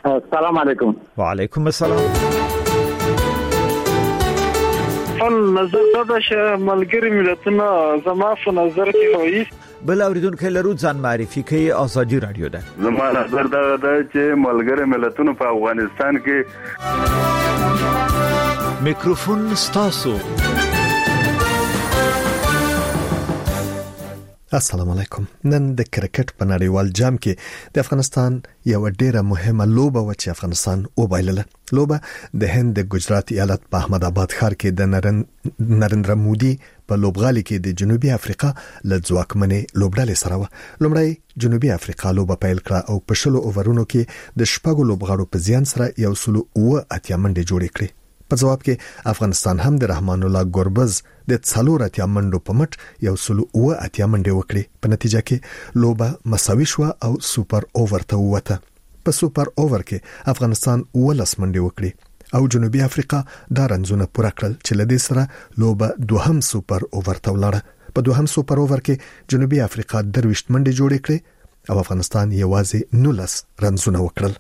السلام علیکم. وعلیکم السلام. نظر دا چې ملګری ملتونه زما په نظر کې وایي بل اوریدونکو لرو ځان معرفي کوي. ازادي رادیو ده. زما نظر دا چې ملګری ملتونه په افغانستان کې میکروفون ستاسو. السلام علیکم. نن د کرکټ په نړیوال جام کې د افغانستان یو ډیره مهمه لوبه و چې افغانستان وبایلله. لوبه د هند د ګجرات ایالت په احمد آباد ښار کې د نریندرا مودي په لوبغالي کې د جنوبي افریقا له ځواکمنې لوبډلې سره و. لومړی جنوبي افریقا لوبه پیل کړه او په 10 اوورونو کې د شپږو لوبغاړو په زیان سره 108 منډې جوړې کړې. په جواب کې افغانستان هم د رحمان الله ګوربز د 4 منډو په مټ 108 منډې وکړې. په نتیجه کې لوبه مساوي شو او سوپر اوور ته ووته. په سوپر اوور کې افغانستان 19 منډې وکړې او جنوبي افریقا دا رنزونه پوره کړل چې لدې سره لوبه دوهم سوپر اوور ته ولاړه. په دوهم سوپر اوور کې جنوبي افریقا 23 منډې جوړې کړې او افغانستان یوازې 19 رنزونه وکړل.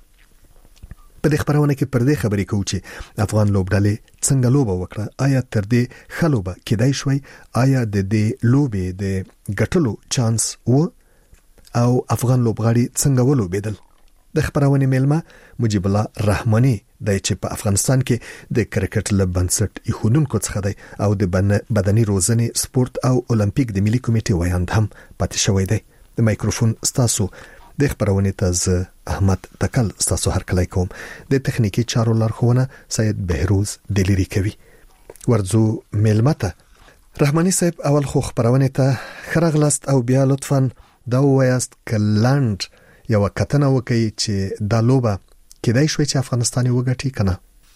په دې خبرونه کې پر دې خبرې کوو چې افغان لوبډلې څنګه لوبه وکړه. آیا تر دې خلوبه کېدای شوی؟ آیا د دې لوبې د ګټلو چانس و او افغان لوبغاړي څنګه ولوبېدل؟ د خبرونه میلمه مجيب الله رحماني د چې په افغانستان کې د کرکټ له بنسټ ایښودونکو څخه دی او د بدني روزنې سپورت او اولمپیک د ملي کمیټې ویاند هم پاتې شوی دی. د مایکروفون ستاسو د خبرونه ته احمد تکل ستاسو هرکلی کوم. د تخنیکی چارو لارښوونه سید بهروز دلیری کوي. ورځو میلمته رحماني صاحب، اول خو خبرونه ته خرغلست او بیا لطفاً دا وایست کلاند یو کتنه وکي چې دا لوبه کېدای شوی چې افغانستان وګټي کنه.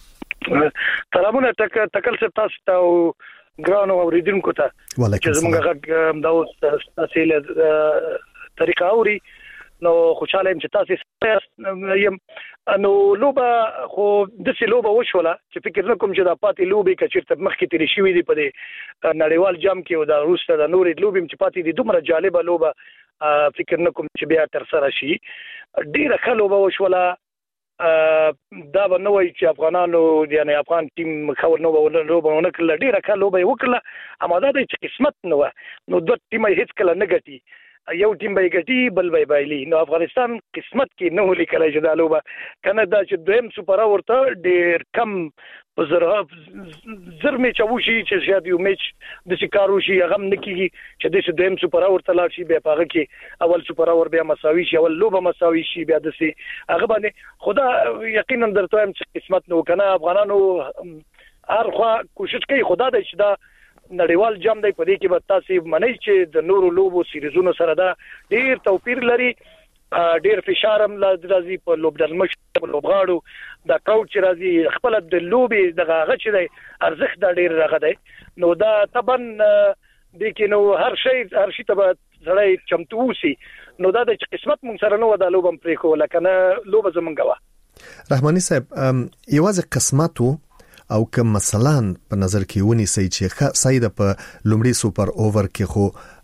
سلامونه تکل څه تاسو ته او ګرانو اوریدونکو ته چې زموږ دا تاسو طریقه اوري نو خوشاله يم چې تاسو یم. نو لوبه خو د څه لوبه وشوله چې فکر نکوم چې دا پاتې لوبي کچیرته مخکې تیری شوې دي په نړیوال جام کې او دا روسته د نورې لوبې چې پاتې دي دومره جالبه لوبه فکر نکوم چې بیا تر سره شي. ډیره ښه لوبه وشوله. دا به نو وي چې افغانانو یعنی افغان ټیم خور نو لوبه نه کړل. ډیره ښه لوبه وکړه. اماده دي چې قسمت نو دوه ټیم هیڅ کله نه ګټي. یو ټیم به ګټي بل به بایلی. نو افغانستان قسمت کې نه ولیکل چې دا لوبه کنه دا چې دویم سوپر اور ته ډیر کم زر میچ وشي چې زیات یو میچ د شکارو شي هغه نکېږي چې د دویم سوپر اور ته لاړ شي بیا پاغه کې اول سوپر اور بیا مساوي شي اول لوبه مساوي شي بیا د سي هغه باندې خدا یقینا درته هم چې قسمت نو کنه افغانانو هر خوا کوشش کوي خدا دې چې دا نړیوال جام دی په دې کې به تاسو منئ چې د نورو لوبو سیریزونو سره دا ډیر توپیر لري. ډیر فشار هم راځي په لوبډل مش لوبغاړو دا کوچ راځي خپل د لوبي دغه غچ دی ارزښت دا ډیر راغی دی. نو دا طبعا د کې نو هر شي ته زړی چمتو وسی. نو دا د قسمت مون سره نو دا لوبم پرې کوله کنه لوبه زمونږه وا. رحماني صاحب یوازې قسمتو او که مثلا په نظر کې ونی سي چې سايده په لومړي سوپر اوور کې خو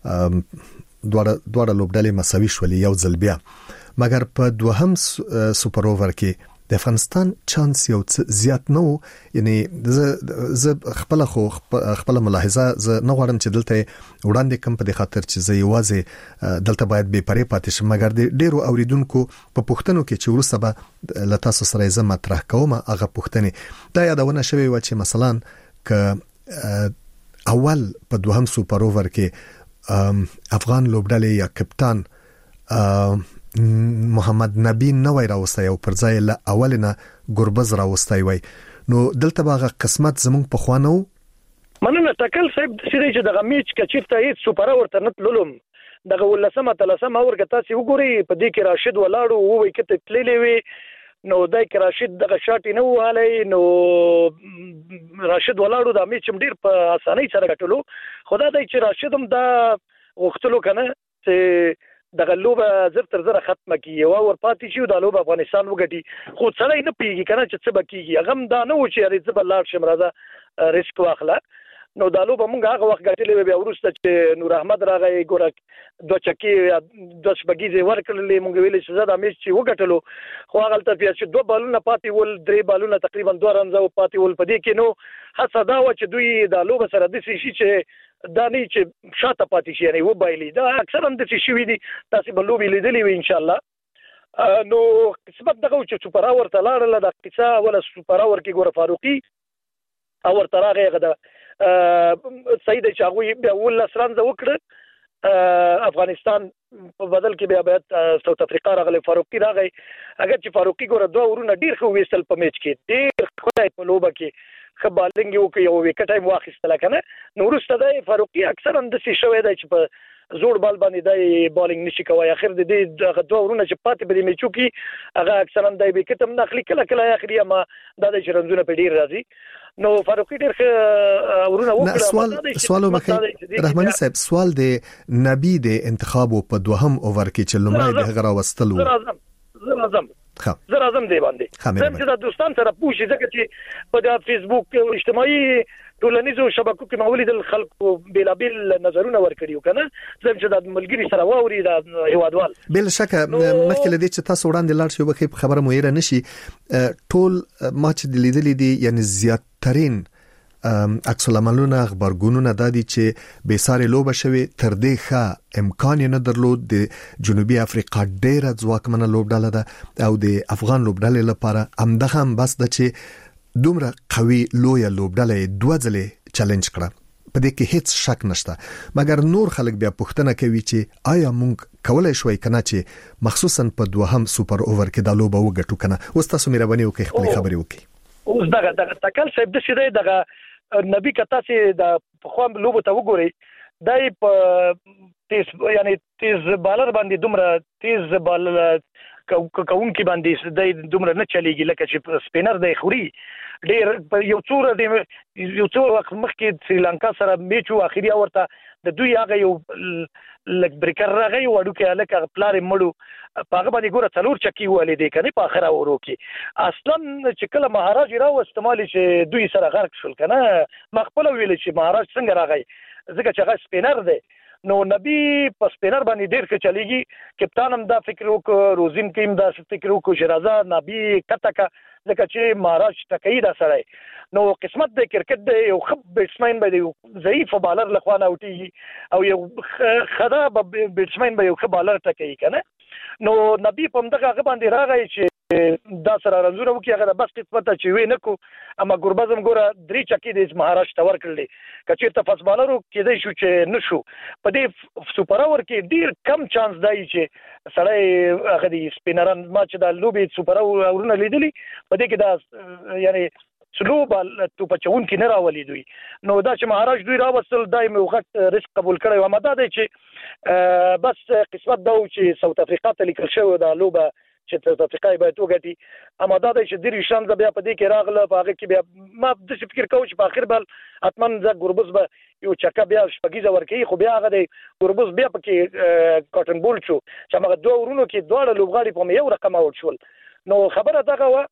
دوړه لوبډلې مساوي شولې یو ځل بیا، مګر په دوهم سوپر اوور کې د افغانستان چانس یو زیات نه و. یعنی ز خپل ملاحظه ز نه غواړم چې دلته وړاندې کم په خاطر چې زه یوازې دلته باید به پرې پاتې شم، مګر د ډیرو اوریدونکو په پوښتنو کې چې ورسره به لتاسو سره زه مطرح کوم هغه پوښتنې دا یادونه شوی و چې مثلا ک اول په دوهم سوپر اوور کې افغان لوبډلې یا کپتان محمد نبی نوې راوستای او پر ځای له اولنه ګوربز راوستای وای. نو دلته باغه قسمت زمونږ په خوانو مننه تکل صاحب د سری چې دغه میچ کچیرته هیڅ سوپر اور ته نتللم دغه ولسمه تلسمه اور که تاسو وګورئ په دې کې راشد ولاړو وې کته تللې وي. نو دای کې راشد دغه شاټ نه واله. نو راشد ولاړو د میچ ډیر په اسانۍ سره غټلو. خدا دای چې راشد هم دا وختلو کنه چې دغه لوبه زر تر زر ختمه کی یو ور پاتې شو د لوبه افغانستان وګټي. خو څلای نه پیږي کنه چې څه بکیږي هغه دا نه و چې ریځ بل لاړ شم راځه ریسک واخله. نو دا لوبه مونږ هغه وخت ګټلې بیا ورسته چې نور احمد راغی ګوره دوه چکی د شپږیزه ورکړلې مونږ ویلې چې زړه میچ چې وګټلو خو هغه تل چې دوه بالونه پاتې ول درې بالونه تقریبا 2 رنزه پاتې ول پدې کې نو هڅه دا و چې دوی د لوبه سره د شي چې دا نه چې شاته پاتې شي یعنی و بایلی دا اکثرا د شي وي دي تاسو به لوبي لیدلې وي ان شاء الله نو سبب دغه چې سپر اور ته لاړل د قصه ولا سپر اور کې ګوره فاروقي اور تراغه غدا سید چاغوي بیا ول سرانځ وکړه افغانستان په بدل کې بیا ساوث افریقا راغلی فاروقي راغی اگر چې فاروقي ګوره دوه ورونه ډیر خو وېسل په میچ کې ډیر خدای په لوبه کې خبالنګ یو کې یو وکټ ټایم واخیستل کنه نو ورسته د فاروقي اکثرا د سی شوی دی چې په زوړ بال باندې د بالینګ نشي کوي اخر د دې دغه دوه ورونه چې پاتې په دې میچو کې هغه اکثرا د وکټ هم نخلي کله اخري ما د شرنزونه په ډیر راځي نو فاروقي ډیر ورونه وکړه سوال وکړه رحماني صاحب سوال د نبی د انتخاب په دوهم اوور کې چې لمړی د غرا وستلو زه راځم دی باندې زم چې د دوستان سره پوښي ځکه چې په د فیسبوک اجتماعي ټولنیزو شبکو کې مولید الخلق بلابل نظرونه ورکړیو کنه زم چې د ملګری سره واوري د هوادوال بل شک مخکې لدی چې تاسو وړاندې لاړ شو به خبره مو یې نشي ټول ماچ د لیدلې دي یعنی زیاترین عکس العملونه خبرګونونه دادي چې به ساري لوبه شوي تر دې ښه امکان نه درلود د جنوبي افریقا ډیره ځواکمنه لوبډاله ده او د افغان لوبډالې لپاره همدغه هم بس د چې دومره قوي لوی لوبډاله دوه ځله چیلنج کړه په دې کې هیڅ شک نشته مګر نور خلک بیا پوښتنه کوي چې آیا مونږ کولای شوي کنه چې مخصوصا په دوهم سوپر اوور کې د لوبه وګټو کنه اوس تاسو مهرباني وکړئ خپل خبري وکړئ اوس دغه تکل صاحب د شیدای دغه نبی کتا سي د خو لوبو ته وګوري دای په تیز یعنی تیز بالر باندې دومره تیز بال کوون کې باندې د دومره نه چلیږي لکه چې سپینر د خوري ډیر یو څو وخت مخکې سریلانکا سره میچو اخیری اورته د دوی هغه یو لک بریکر راغی وړو کې لکه پلار مړو پاغه باندې ګوره څلور چکی ولې دی کنه په اخره ورو کې اصلا چې کله مهاراج راو استعمالي چې دوی سره غرق شول کنه مخبل ویل چې مهاراج څنګه راغی ځکه چې هغه سپینر دی نو نبی په سپینر باندې ډیر ښه چلیږي کپتان هم دا فکر وکړ روزین کیم دا فکر وکړ شرازه نبی کتاکا ځکه چې مهاراج تکای دا سره نو قسمت د کرکټ د یو خب بیټسمن به ضعیف بالر لخوانه اوټي او یو خراب بیټسمن به یو خب بالر تکای کنه نو نبی په دغه باندې راغی چې دا سره رنزونه وکي هغه بس قسمت چې وې نکو اما ګوربزم ګوره درې چکی د مهاراج تور کړلې کچې ته فسبالرو کېدای شو چې نشو په دې سوپر اور کې ډیر کم چانس دی چې سړی هغه د سپینران ما چې د لوبي سوپر اورونه لیدلی په دې کې دا یعنی سلو بال تو پچون کې نه راولي دوی نو دا چې مهاراج دوی راوستل دایم وخت ریسک قبول کړی و ماده دی چې بس قسمت دا چې ساوث افریقا ته لیکل شوی دا لوبه چې ساوث افریقا به توګټي اما دا دی چې دری شان بیا په دې کې راغله په هغه کې بیا ما د فکر کوم چې په اخر بل اتمن ز ګوربز به یو چکا بیا شپږیزه ورکی خو بیا هغه دی ګوربز بیا پکې کاټن بول شو چې هغه دوه ورونو کې دواړه لوبغاړي په یو رقم اوټ شول نو خبره دغه و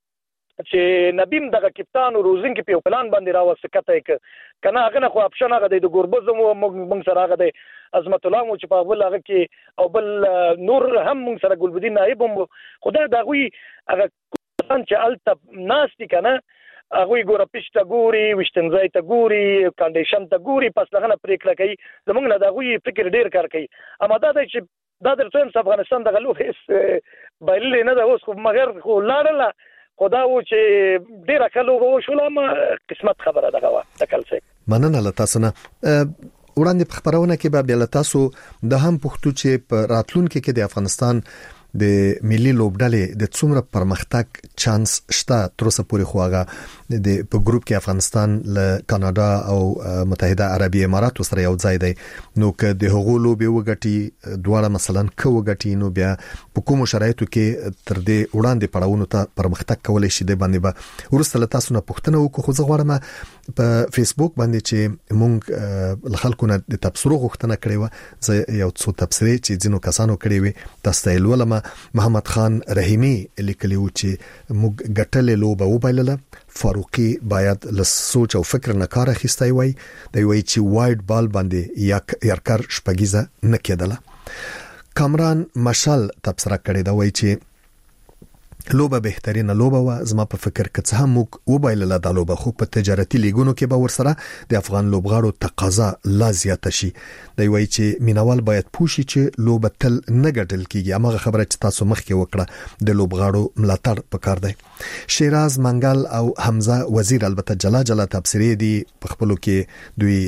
چې نبیم دغه کپتان او روزین کې په پلان باندې راوسته کته کنه هغه خو اپشن هغه د ګوربز مونږ سره هغه د عظمت الله مو چې په ول هغه کې او بل نور هم مونږ سره ګلبدین نائب هم خدای دغه هغه چې الته ناس دي کنه هغه ګوره پښته ګوري وشتنځای ته ګوري کنډیشن ته ګوري پس دغه پریکړه کوي زمونږ نه دغه فکر ډیر کار کوي اما دا چې دا درته افغانستان دغه لوه بایل نه دا اوس خو مگر خو لاړه خدا و چې ډیره کلو وو شول ما قسمت خبره دغه وا تکل څه مننه له تاسو نه وړاندې په خبرونه کې به بل تاسو د هم پښتو چې په راتلونکو کې د افغانستان د ملي لوبډلې د څومره پرمختګ چانس شته تر اوسه پورې خواغه د په ګروپ کې افغانستان له کاناډا او متحده عربی امارات سره یو ځای دی نو که د هغو لوبې وګټي دواړه مثلا کو وګټي نو بیا په کوم شرایطو کې تر دې وړاندې پړاوونو ته پرمختګ کولای شي د باندې به ورسته له تاسو نه پوښتنه وکړو خو زه غواړم په فیسبوک باندې چې مونږ خلکو نه د تبصرو غوښتنه کړې و زه یو څو تبصرې چې ځینو کسانو کړې وي تاسو ته محمد خان رحیمی لیکلی و چې موږ ګټلې لوبه وبایلله فاروقي باید له سوچ او فکر نه کار اخیستی وای دی وای چې وایډ بال باندې یارکر شپږیزه نه کېدله. کامران مشال تبصره کړی دا وای چې لوبه بهترینه لوبه و. زما په فکر کې څه هم وبایله د لوبه خو په تجارتي لیګونو کې به ورسره د افغان لوبغاړو تقاضا لا زیاته شي. دی وایي چې مینوال باید پوښي چې لوبه تل نه ګټل کیږي. هغه خبره چې تاسو مخکې وکړه د لوبغاړو ملاتړ پکار دی. شیراز منګل او حمزه وزیر البته جلا تبصرې دي په خپلو کې دوی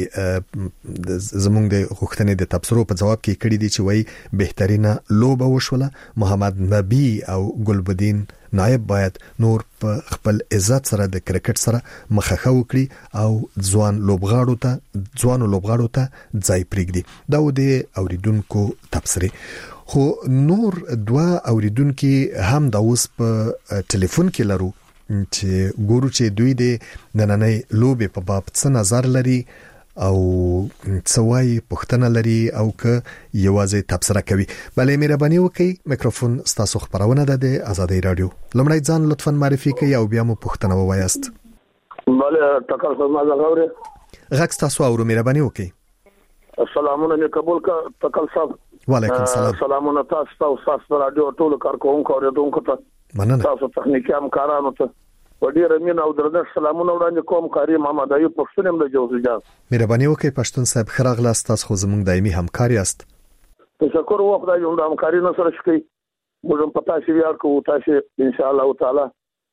زمونږ د غوښتنې د تبصرو په جواب کې کړي دي چې وایي بهترینه لوبه وشوله. محمد نبی او ګلبدین نائب باید نور په خپل عزت سره د کرکټ سره مخه وکړي او ځوان لوبغاړو ته ځای پرېږدي. دا و د اوریدونکو تبصره. خو نور دوا اوریدونکو هم دا اوس په ټلیفون کې لرو چې ګورو چې دوی د نننۍ لوبې په باب څه نظر لري او څوای پښتنه لري او که یوازې تبصره کوي. بلې مهرباني وکړئ میکروفون ستاسو خبرونه ده د آزادۍ رادیو. لمړی ځان لطفاً معرفي کړئ او بیا مو پښتنه ووایاست. بله تکل فرما زغوره غږ تاسو اورو مهرباني وکړئ. سلامونه مې قبول کا تکل صاحب. وعلیکم السلام. سلامونه تاسو او رادیو ټول کارکونکو اوریدونکو ته. مننه. تاسو تخنیکی همکارانو ته وړي رمین او درنښت سلامونه وړاندې کوم. کاری محمد ایوب پښتون هم د جوزجان. مهرباني وکړئ پښتون صاحب خراغله تاسو خو زموږ دایمي همکار یاست. تشکر وکړم یو د همکاري نه سره شکي. موږ په تاسو یاد کوو. تاسو ان شاء الله تعالی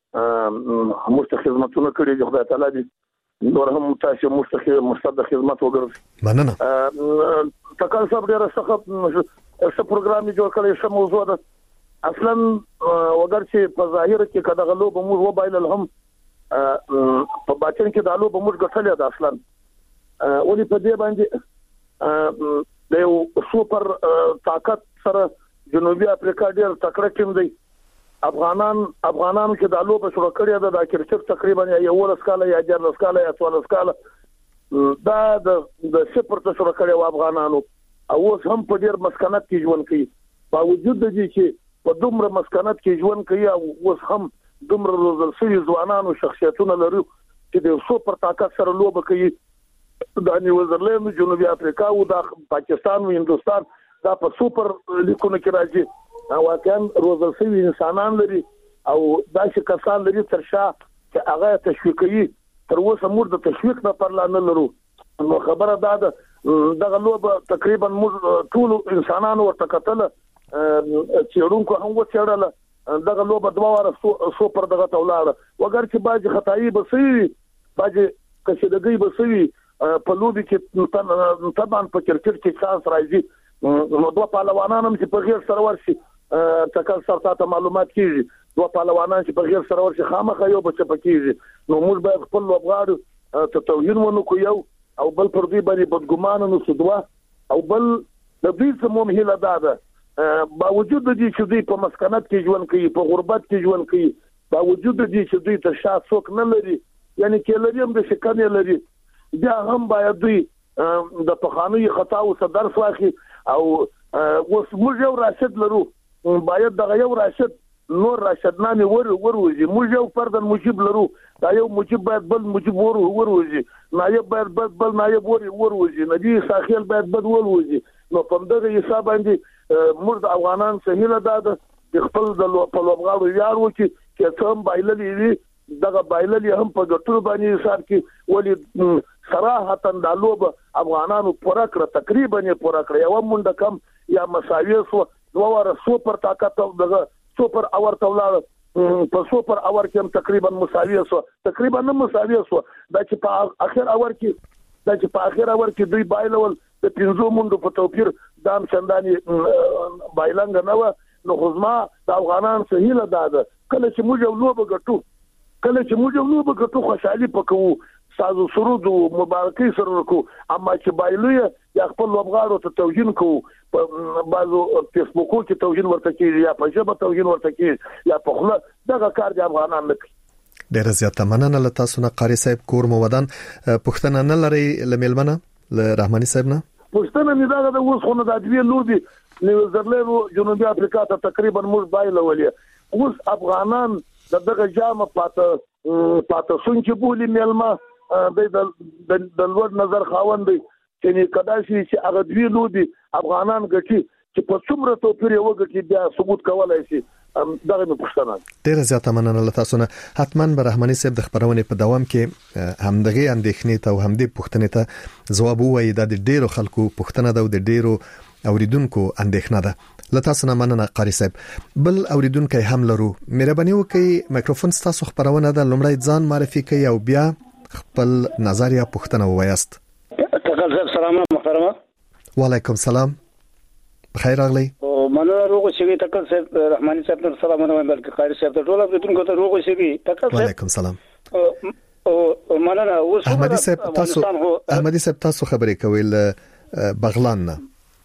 مستخدمتونه کړی دی. خدای تعالی دې نور هم تاسو مستقد خدمت وګورئ. مننه. تکل صاحب ډېر څه پروګرام جوړ کړی څه موضوع ده. اصلا وګر چې په ظاهر کې کده غلو به موږ وبایل هم په باطن کې دالو به موږ غټلې ده. اصلا ولې په دې باندې د یو سوپر طاقت سره جنوبي افریقا ډېر تکړه ټیم دی. افغانانو کې دالو به شروع کړی ده. د کرکټ تقریبا یا 11 کاله یا 14 کاله یا 14 کاله دا د صفر ته شروع کړی و افغانانو او اوس هم په ډېر مسکنت کې ژوند کوي. باوجود د دې چې په دومره مسکنت کې ژوند کوي او اوس هم دومره روزل شوي ځوانانو شخصیتونه لري چې د سوپر طاقت سره لوبه کوي. د نیوزیلند، جنوبي افریقا او د پاکستان او هندستان دا په سوپر لیګونو کې راځي. واقعا روزل شوي انسانان لري او داسې کسان لري ترشا چې هغه تشویقي. تر اوسه موږ د تشویق نه پرلا نه لرو. نو خبره ده دغه لوبه تقریبا موږ ټول انسانانو ورته کتل چیرونکو هم وڅېړل. دغه لوبه دوه واره سوپر دغه تولاړه وګر چې باج خدای بسوي باج کشدګي بسوي په لوبي کې طبعا په کرکټ کې خاص راځي. نو دوه پهلوانان هم چې په غیر سره ورشي تکل سره معلومات کیږي. دوه پهلوانان چې په غیر سره ورشي خامخا یو بچ پکېږي. نو موږ باید خپل لوبغاړو ته توهین ونکو یو او بل پر دې باندې بدګمان نه سودوا او بل د دې سمون هله ده. باوجود د دې چې دوی په مسکنت کې ژوند کوي، په غربت کې ژوند کوي، باوجود د دې چې دوی تر شا څوک نه لري یعنی کې لري هم د شکنې لري، بیا هم باید دوی د پخواني خطاو څخه درس واخلي او اوس موږ یو راشد لرو. باید دغه یو راشد نور راشدنامه وروزي. موږ یو فردن مجيب لرو. دا یو مجيب باید بل مجيب وروزي. نایب باید بل نایب وروزي. نبی ساخیل باید بل وروزي. نو په دغه حساب باندې موږ د افغانان سهیله ده د خپل د لوبغاړو یار وکي چې څوم بایللې وي دغه بایللې هم په ګټلو باندې حساب کې ولې صراحتا د لوب افغانانو پوره کړ تقریبا یې پوره کړ. یو منډه کم یا مساوي سو دوه واره سوپر طاقت دغه سوپر اور تولاړ په سوپر اور کې هم تقریبا مساوي سو تقریبا نه مساوي سو دا چې په اخر اور کې دوی بایلول د 5 منډو په توپیر دام چنداني بایلنګ نه و. نو خصما د افغانان سهیله ده کله چې موږ یو لوبه خوشحالي پکوو سازو سرود مبارکي سره وکړو. اما چې بایلوی یا خپل لوبغاړو ته توهین کوو په بعضو فیسبوکو کې توهین ورته کیږي یا په ژبه توهین ورته کیږي یا په خله دغه کار د افغانان نه کوي. ډېر زیات مننه له تاسو نه قاری صاحب. کور مو ودان پښتنه نه لري لملمنه له رحماني صاحب نه پښتنه نه دغه اوس خو نه د دوی لوبي نیوزیلند او جنوبي افریقا ته تقریبا موږ بایلولې. اوس افغانان دغه جامه پاته پاتسون چې بولی ملما د لوړ نظر خاوند دی چې کداشي چې هغه دوی لوبي افغانان ګټي چې په څومره توپیر یو ګټي بیا ثبوت کولای شي دغه مې پوښتنه ډیره زیاته مننه له تاسو نه. حتماً به رحماني صاحب د خبرونې په دوام کې همدغه اندېښنې ته او همدې پوښتنې ته جواب وایي. د ډیرو خلکو پوښتنه ده او د ډیرو اوریدونکو اندېښنه ده. له تاسو نه مننه قاری صاحب. بل اوریدونکو هم لرو. مهرباني وکړئ میکروفون تاسو خبرونه ده لومړی ځان معرفي کړئ او بیا خپل نظر یا پوښتنه ووایاست. تقل صاحب سلام محترمه. وعلیکم السلام. بخیر راغلی. مننه روغ شي تقل صاحب رحماني صاحب ته سلام نه بلکې قاری صاحب ته ټول اوریدونکو ته روغ شي تقل صاحب. وعلیکم السلام. مننه اوس احمدي صاحب تاسو خبرې کوي بغلان نه.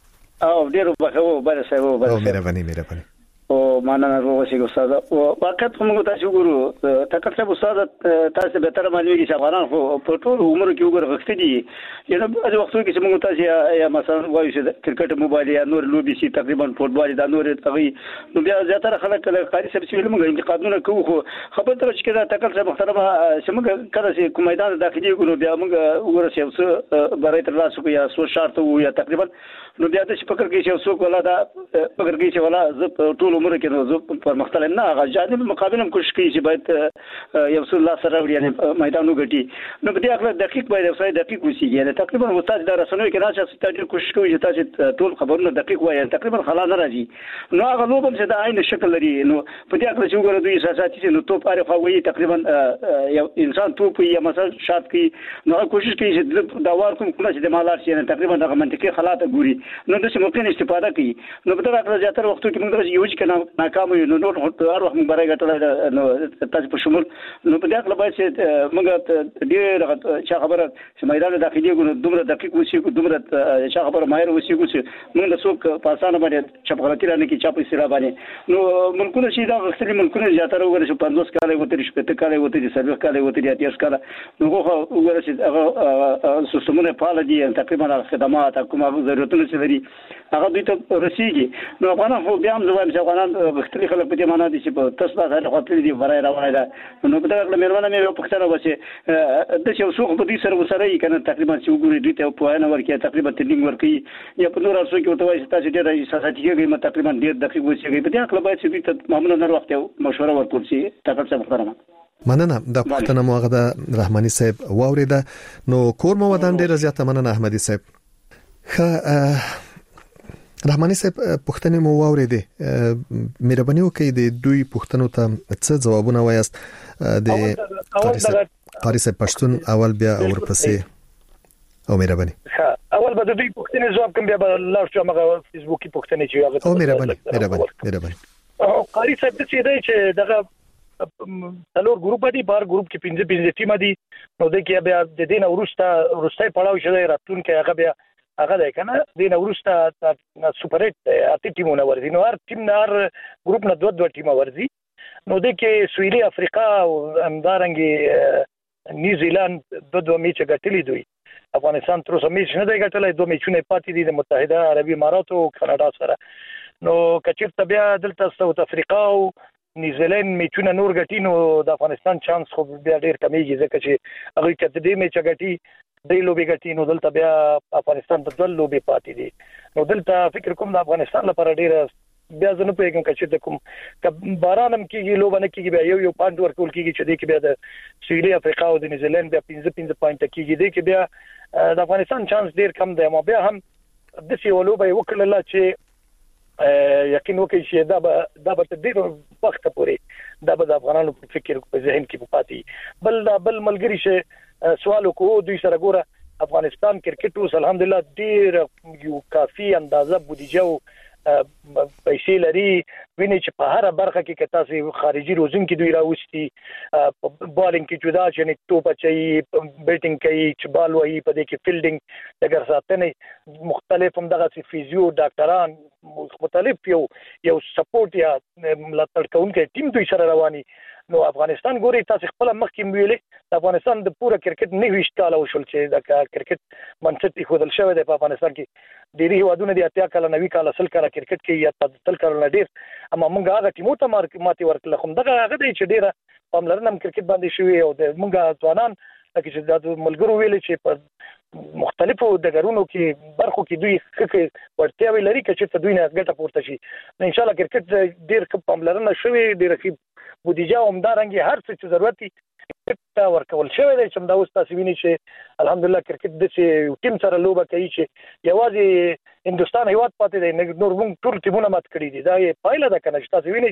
او ډیرو بخو بل صاحب او مهرباني او مننه روغ شي استاد. او وخت موږ تاسو ګورو تقل صاحب استاد تاسو به تر باندې کې افغانان خو په ټول عمر کې وګورئ وخت دي یعنی په وختو کې چې موږ تاسو یا مثلا وایو چې کرکټ موبایل یا نور لوبي شي تقریبا فوټبال دا نور تغي نو بیا زیاتره خلک قاری صاحب چې موږ انتقادونه کوو خو خبر تر چې دا تقل صاحب محترمه چې موږ کله چې کوم میدان داخلي ګورو بیا موږ وګورئ چې برای تر لاسو یا سو شرط یا تقریبا نو بیا د فکر کې چې څوک ولا دا فکر کې چې ولا ټول عمر کې نو پر مختلف نه هغه جانب مقابل هم کوشش کوي چې باید یو څه لا سره یعنی میدان وګټي نو په دې اړه دقیق باید اوسای دقیق وسی یعنی تقریبا استاد د رسنوي کې راځي چې تاسو کوشش کوي چې تاسو ټول خبرونه دقیق وایي تقریبا خلا نه راځي نو هغه لوبم چې د عین شکل لري نو په دې اړه چې وګورئ دوی اساساتي چې نو توپ عارف وایي تقریبا یو انسان توپ یا مثلا شاټ کوي نو کوشش کوي چې دا وار کوم کله چې د مالار شي تقریبا د منطقي حالات ګوري نو د څه ممکن استفاده کوي نو په دغه زیاتره وختو کې موږ یو چې کنه ناکام یو نو هر وخت موږ برای ګټل نو تاسو په شمول نو په دغه لپاره چې موږ ډېر چې خبره چې میدان داخلي ګورو دومره دقیق وسی دومره چې خبره ماهر وسی چې موږ له څوک په اسانه باندې چپغلطي رانه کې چاپې سره باندې نو ملکونه چې دا غوښتل ملکونه زیاتره وګورئ چې 50 کال وته شپته کال وته سرویس کال وته 30 کال نو وګورئ چې هغه سیستمونه فعال دي تقریبا خدمات کومه ضرورتونه چې لري هغه دوی ته رسیږي نو افغانان خو بیا هم زوایم چې افغانان مختلف خلک په دې معنا دي چې په تاسو باندې خاطر دي ورای راوړای دا نو په دغه مېرمنه مې په څیر وځي د څه څو په دې سره وسره یې کنه تقریبا چې وګوري دوی ته په اړه ورکه تقریبا تلینګ ورکي یا په نور څه کې وته وایي چې تاسو ډېر احساساتي کېږي تقریبا ډېر دقیق وځي په دې اړه باید چې دوی ته معمولا نور وخت مشوره ورکول شي تاسو څه محترمه مننه د پښتنه موغه د رحماني صاحب واوریده نو کور مو ودان ډیره زیاته مننه احمدي صاحب رحماني صاحب پښتنه مو واوریده مهرباني وکړئ د دوی پښتنو ته څه جوابونه وایاست د قاری صاحب پښتون اول بیا ورپسې او مهرباني اول به د دوی پښتنه جواب کوم بیا به لاړ شو هغه فیسبوکي پښتنه چې هغه او مهرباني قاری صاحب د څه دی چې دغه څلور ګروپ دي بار ګروپ کې 15 ټیم دي نو د کې بیا د دین ورسته پړاو شوی راتلونکي هغه بیا هغه ده کنه دین ورسته سوپر 8 اته ټیمونه ورزي نو هر ټیم نه هر ګروپ نه دوه ټیمه ورزي نو د کې سویلي افریقا او همدارنګي نیوزیلند دوه میچ ګټلې دوی افغانستان تر اوسه میچ نه دی ګټلای دوه میچونه پاتې دي د متحده عربي امارات او کاناډا سره نو کچیر بیا دلته ساوث افریقا او نیوزیلند میچونه نور غټي نو د افغانستان چانس خو بیا ډیر کمیږي ځکه چې هغه کته دې میچ غټي د لوبي غټي نو دلته بیا افغانستان ته ځل لوبي پاتې دي نو دلته فکر کوم د افغانستان لپاره ډیر بیا زنه پیګم چې د کوم بارانم کېږي لوبنه کېږي بیا یو پاینټ ورکول کېږي چې د کې بیا د سویلي افریقا او د نیوزیلند بیا 15 پاینټ کېږي د کې بیا د افغانستان چانس ډیر کم دی مو بیا هم د سی ولوبه وکړه چې یقین وکړي چې دا به ډیر وخت پورې دا به د افغانانو په فکر په ذهن کې پاتې بل ملګری شه سوال کو دوی سره ګوره افغانستان کرکټ اوس الحمدلله ډیر یو کافي اندازه بودیجه پیسې لري ویني چې په هر برخه کې کتاسي خارجي روزن کې دوی راوستي بالینګ کې جدا چې توپ چي بیټینګ کوي چې بال وایي په دې کې فیلډینګ دغه ساتنه مختلف هم دغه فیزیو ډاکټران مختلف یو سپورټ یا ملاتړ کوونکي ټیم دوی سره رواني نو افغانستان ګوري تاسو خپل مخکې ویلې د افغانستان د پوره کرکټ نه ویشت کال وشول چې د کرکټ منځتي خودل شوی دی په افغانستان کې ډېری هوادونه دي اتیا کال 90 کال اصل کال کرکټ کې یا تل کال نه ډیر اما موږ هغه ټیمو ته ماتي ورکړل خو دغه هغه دی چې ډیره پاملرنه هم کرکټ باندې شوی او د مونږه ځوانان چې د ملګرو ویل چې په مختلفو دګرونو کې برخو کې دوی ښه ورتیاوي لري چې دوی نه ګټه پورته شي ان شاء الله کرکټ ډیر پاملرنه شوی ډیر بودیجه همدارنګه هر څه چې ضرورت ته ورکول شوی دی چې دا اوس تاسو وینئ چې الحمدلله کرکټ د چې ټیم سره لوبه کوي چې یوازې هندستان هیواد پاتې دی نور موږ ټول ټیمونه مات کړي دي دا یې پایله ده کنه چې تاسو وینئ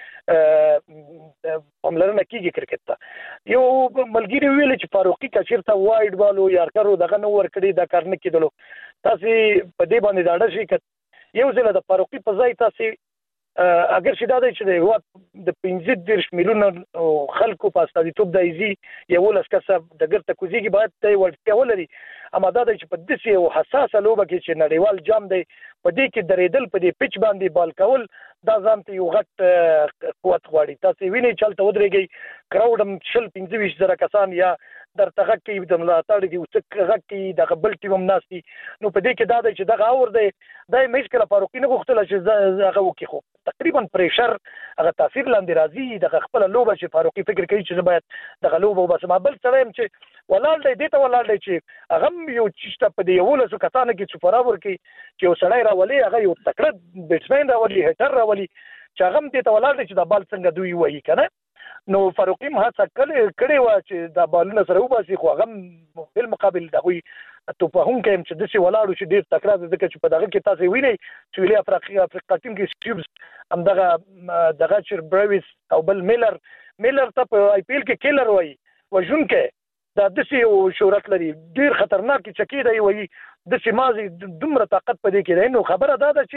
چې پاملرنه کیږي کرکټ ته یو ملګری ویل چې فاروقي کچیرته وایډ بالو یارکرو دغه نو ور کړی دا کار نه کیدلو تاسو په دې باندې دا ډېر شي یو ځل د فاروقي په ځای تاسو اگر شي دا چې د هوا د 15 میلیون خلکو په استادیتوب د ایزي یو لسکه د ګرته کوزيږي باید ته ورته ولري اما دا چې په دسي او حساسه لوبه کې چې نړیوال جام دی په دې کې درېدل په دې پچ باندې بال کول دا ځانته یو غټ قوت غواړي تاسو وینئ چلته ودرېږي کراوډم 25 زره کسان یا درته غږ کوي د ملاتړ کې وڅ غږ کوي د بل ټیم هم ناشتي نو په دې کې دا چې دغه اور دی دا مشکله فاروقي نه غوښتل چې هغه وکي خو تقریبا پریشر هغه تاثیر لاندې راځي د خپل لوبه چې فاروقي فکر کوي چې باید دغه لوبه وبس ما بل سره هم چې ولاړ دی ته ولاړ دی چې هغه یو چې په دې یو لسو کسانو کې چې فراور کوي چې یو سړی راولي هغه یو تکړه بیټسمن راولي هټر راولي چې هغه دې ته ولاړ دی چې د بال څنګه دوی وایي کنه نو فاروقي ما څکل کړي و چې د بالونو سره وباسي خو هغه په مقابل دغه ته په هم کې چې د سی ولاړو چې ډیر تکرار ځکه چې په دغه کې تاسو وینئ چې ویلي افریقا ټیم کې سټیوبس هم دغه چر برویس او بل میلر ته په آی پی ایل کې کیلر وایي وژونکې دا د سی شهرت لري ډیر خطرناک چکی دی وایي د سی مازی دومره طاقت پدې کې دی نو خبره دا ده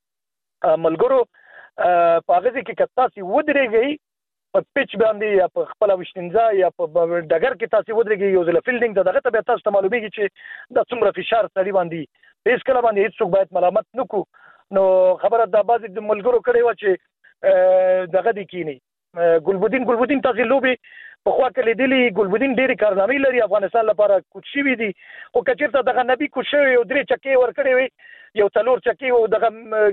چې ملګرو په هغه کې کتاسي ودرېږي په پچ باندې یا په خپل وشتنځا یا په ډګر کې تاسو ودرېږي یو ځل فیلډینګ ته دغه ته تاسو ته معلومیږي چې د څومره فشار سړي باندې هیڅ کله باندې هیڅ څوک باید ملامت نکو نو خبره د بازي د ملګرو کړي و چې دغه دي کینی ګلبدین تاسو لوبي په خوا کې لیدلی ګلبدین ډېری کارنامې لري افغانستان لپاره کوڅ شي دي او کچیرته دغه نبی کوڅ شوی یو درې چکې ور کړی وي یو څلور چکې او دغه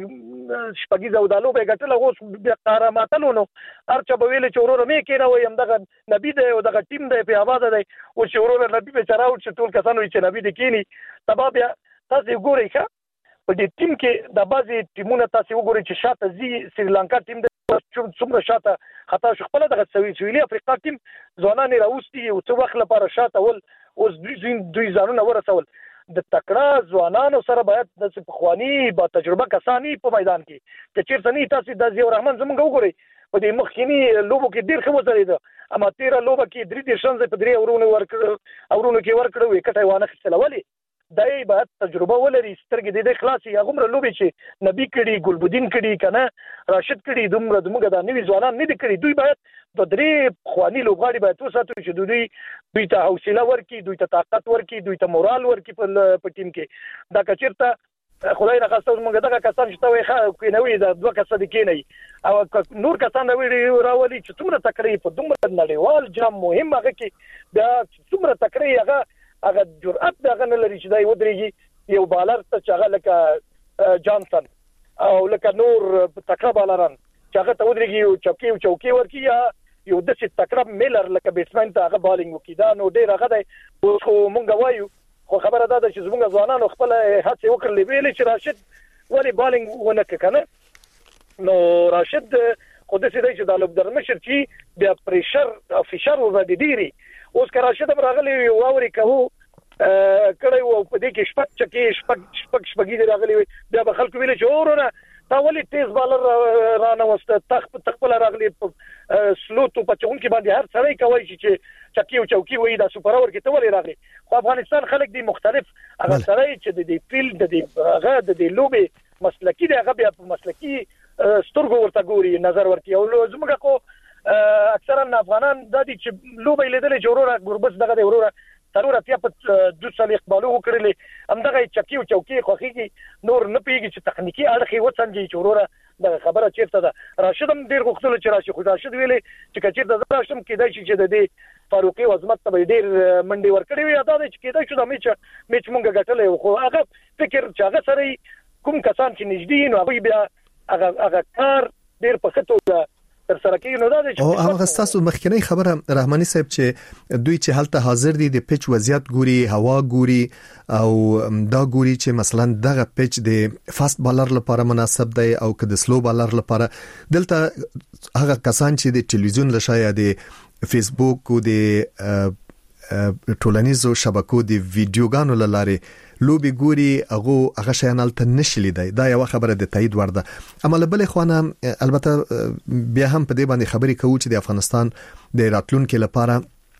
شپږیزه او دالو به ګټل اوس بیا قهرماتلو نو ارچا به ویل چې ورور مې کېنه وي هم دغه نبی دی او دغه ټیم دی په آباد دی او چې ورور نبی به چراو چې ټول کسانو چې نبی دی کېنی تبا بیا تاسو ګورئ ښه په دې ټیم کې د بازي ټیمونه تاسو وګورئ چې شاته زی سریلانکا ټیم د څومره شاته خطا خپل دغه سویلي افریقا ټیم ځوانان راوستي او څو وخت لپاره شاته ول اوس دوی ځانونه ورسول د تکړه ځوانانو سره باید د پخوانی با تجربه کسانی په میدان کې چې چیرته نه تاسو د ضیاء الرحمن زمونږ وګورئ په دې مخکینی لوبو کې ډیر ښه وځلید اما 13 لوبه کې درې دې شانس په درې اورونو ورکړو وکټه وانه خستلولې دای باید تجربه ولري سترګې د خلاصي هغه لوبي چې نبی کړي ګلبدین کړي کنه راشد کړي دومره دموږ د نوی ځوانان نه دي کړي دوی باید د درې خواني لوبغاړي باید وساتو چې دوی ته حوصله ورکړي دوی ته طاقت ورکړي دوی ته مورال ورکړي په ټیم کې دا کچیرته خدای نه خاصه موږ دغه کسان چې توي کوي د دوه کسان دي کېنی او نور کسان راولي چې څومره تکړه په دومره نړیوال جام مهم هغه کې دا څومره تکړه هغه جرأت دغه نه لري چې دای ودرېږي یو بالر ته چې هغه لکه جانسن او لکه نور تکړه بالران چې هغه ته ودرېږي یو چوکي ورکی یا یو د څه تکړه میلر لکه بیټسمن ته هغه بالینګ وکي دا نو ډیر هغه دی خو مونږ وایو خو خبره ده چې زموږ ځوانانو خپل هڅه وکړلې ویلې چې راشد ولی بالینګ ونه کنه نو راشد خو د څه دی چې د لوبډر مشر چې بیا پریشر او فشار ور ډیری اوس که راشد راغلی واوري کوو کړي وو په دې کې شپږ چکې شپږی راغلی بیا به خلکو ویل چې اورونه تا ولې تیز بالر رانه وسته تخپل راغلی سلوتو په چون کې باندې هر سړی کوي چې چکی او چوکي وای دا سپر اور کې ته ولې راغلی خو افغانستان خلک دي مختلف هغه سړی چې د دې فیلډ د هغه د دې لوبي مسلکی دی هغه بیا په مسلکی سترګو ورته ګوري نظر ورکي او زموږ کو اکثرا افغانان د دې چې لوبې لیدل جوړه ګوربس دغه د وروره ضرورت یا په د څل اقبالو وکړلې همدغه چکی او چوکي خوخيږي نور نه پیږي چې تخنیکی اړخي وڅنګي چوروره د خبره چیرته ده راشدم ډیر غوښتل چې راشي خو راشد ویلې چې کچیر د راشم کېدای شي چې د دې فاروقي عظمت ته ډیر منډي ورکړي وي ادا چې کېدای شي د میچ مونږ غټلې خو هغه فکر چې هغه سره کوم کسان چې نږدې نو هغه بیا هغه کار ډیر په خطو تر سره کوي نو دا او هغه تاسو مخکنی خبره رحماني صاحب چې دوی چې حالت حاضر دي د پیچ وضعیت ګوري هوا ګوري او دا ګوري چې مثلا دغه پیچ د فاست بالر لپاره مناسب دی او که د سلو بالر لپاره دلته هغه کسان چې د ټلویزیون لشایا د فیسبوک او د ټولنیزو شبکو د ویډیوګانو لاره لوبي ګوري هغه شیانال ته نشلی دی دا یو خبره د تایید ورده اما له بل خوانه البته بیا هم په دې باندې خبرې کوو چې د افغانستان د راتلونکو لپاره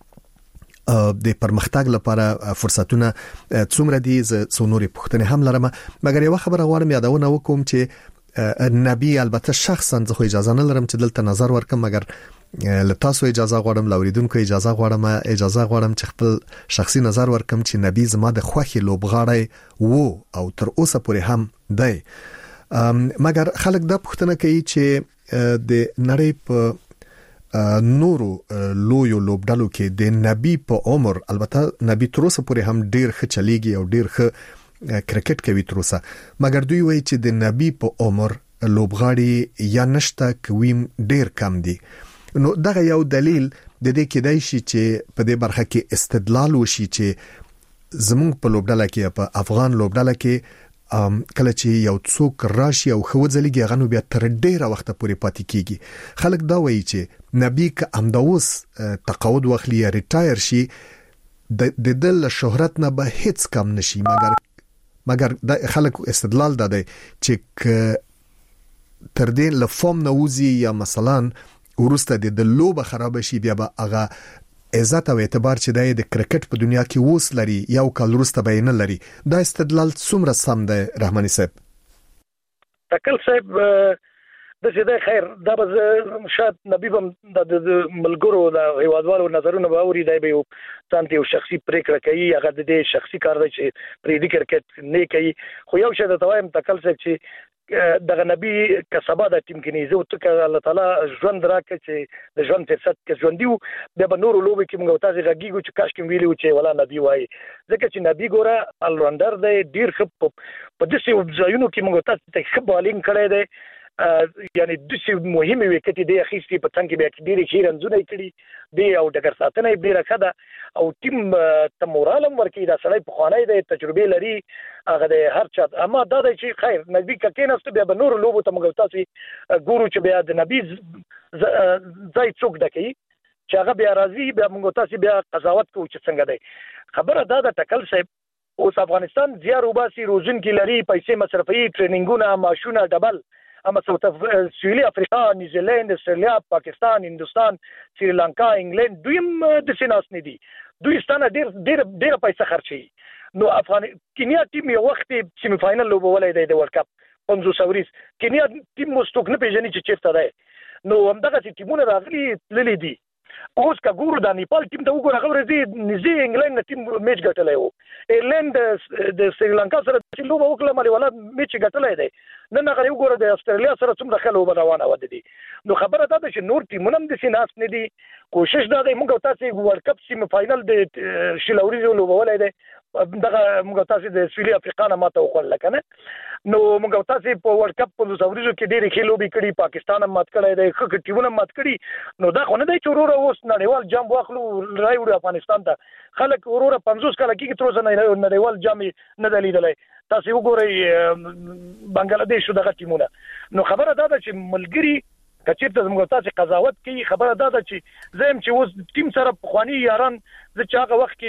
د پرمختګ لپاره فرصتونه څومره دي زونوري پښتنه هم لرم مګر یو خبره غواړم یادونه وکوم چې نبی البته شخصا زه خو اجازه نه لرم چې دلته نظر ورکم مګر لتاسو اجازه غواړم لاوریدونکو اجازه غواړم چې خپل شخصي نظر ورکم چې نبی زما د خوخي لوبغاړی وو او تر اوسه پورې هم دی مګر خلک دا پوښتنه کوي چې د نړۍ په نورو لویو لوبډالو کې د نبی په عمر البته نبی تر اوسه پورې هم ډیر ښه چلیږي او ډیر ښه کرکټ کوي تر اوسه مګر دوی وایي چې د نبی په عمر لوبغاړي یا نشته کویم ډیر کم دي نو دغه یو دلیل د دې کېدای شي چې په دې برخه کې استدلال وشي چې زموږ په لوبډاله کې په افغان لوبډاله کې کله چې یو څوک راشي او خوځلېږي غنو بیا تر ډیره وخت پورې پاتې کیږي خلک دا وایي چې نبی ک امداوس تقاعد واخلي یا ریټایر شي د دل شهرت نه به هیڅ کم نشي مګر د خلک استدلال ده چې تر دې لفوم نوزي یا مثلا ورسته د لوبه خراب شي بیا به هغه عزت او اعتبار چې د کرکټ په دنیا کې ووس لري یو کال ورسته به نه لري دا استدلال څومره سم دی رحماني صاحب تکل صاحب د څه خیر دا به شاید نبی بم د ملګرو د هیوادوالو نظرونه به اوري دی به ځانته یو شخصي پریکړه کوي هغه د شخصي کار دی چې پرې د کرکټ نه کوي خو یو شی د توایم تکل صاحب چې دغه نبی کسبه د ټیم کې نه زه ته الله تعالی ژوند راکړي چې د ژوند فرصت کې ژوند دیو د نورو لوبي کې موږ تاسو غږیږو چې کاش کې ویلو چې ولا نبی وای ځکه چې نبی ګوره الراوندر دی ډیر ښه په داسې ځایونو کې موږ تاسو ته ښه بالینګ کړی دی یعنی د څه مهمه وکټ دی اخیستي په څنګه به کې ډیر خیر انځونه کړی دی او ډګر ساتنه یې ډیر ښه ده او ټیم ته مورالم ورکړي دا سړی په خوانای دی تجربه لري هغه د هر چا اما دا د چې خیر نبی کیناست بیا به نور لوبو ته موږ تاسو ګورو چې بیا د نبی ځای څوک دکې چې هغه بیا راځي بیا موږ تاسو بیا قضاوت کوو چې څنګه دی خبره دا د ټکل صاحب اوس افغانستان زیار وباسي روزن کې لري پیسې مصرفي ټریننګونه ماشونه ډبل اما سویلي افریقا نیوزیلند استرالیا پاکستان هندوستان سریلانکا انګلند دویم د سیناس نه دي دوی ستانه ډیر پیسې خرچي نو افغان کینیا ټیم یو وخت سیمی فائنل لوبولای دی د ورلد کپ 500 ورځ کینیا ټیم مستوک نه پیژني چې چیرته دی نو همدغه ټیمونه راغلي تللی دي اوس کا ګورو د نیپال ټیم ته وګوره خبره دي نږدې انګلند ټیم میچ ګټلای وو ایرلند د سریلانکا سره چې لوبه وکړه مالي ولا میچ ګټلای دی نن هغه وګوره د استرالیا سره څومره ښه لوبه روانه و دي نو خبره ده چې نور ټیمونه هم د سیناس نه دي کوشش دا دی موږ تاسو ورلد کپ سیمی فائنل د شلوري لوبه ولای دی دغه موږ تاسو د سویلي افریقا نه ماته وخل کنه نو موږ تاسو په ورلد کپ په زوريزو کې ډېری خلوبي کړي پاکستان هم مات کړی دی خو ټیمونه مات کړي نو دا خو نه دی چې ورور اوس نړیوال جام واخلو راي وړي افغانستان ته خلک ورور 50 کال کې تر اوسه نړیوال جام نه دلیدلای تاسو وګورئ بنگلاديش دغه ټیمونه نو خبره دا ده چې ملګری کچېرته زموږ تاسو قضاوت کوي خبره دا ده چې زم چې اوس ټیم سره خواني یاران زه چې هغه وخت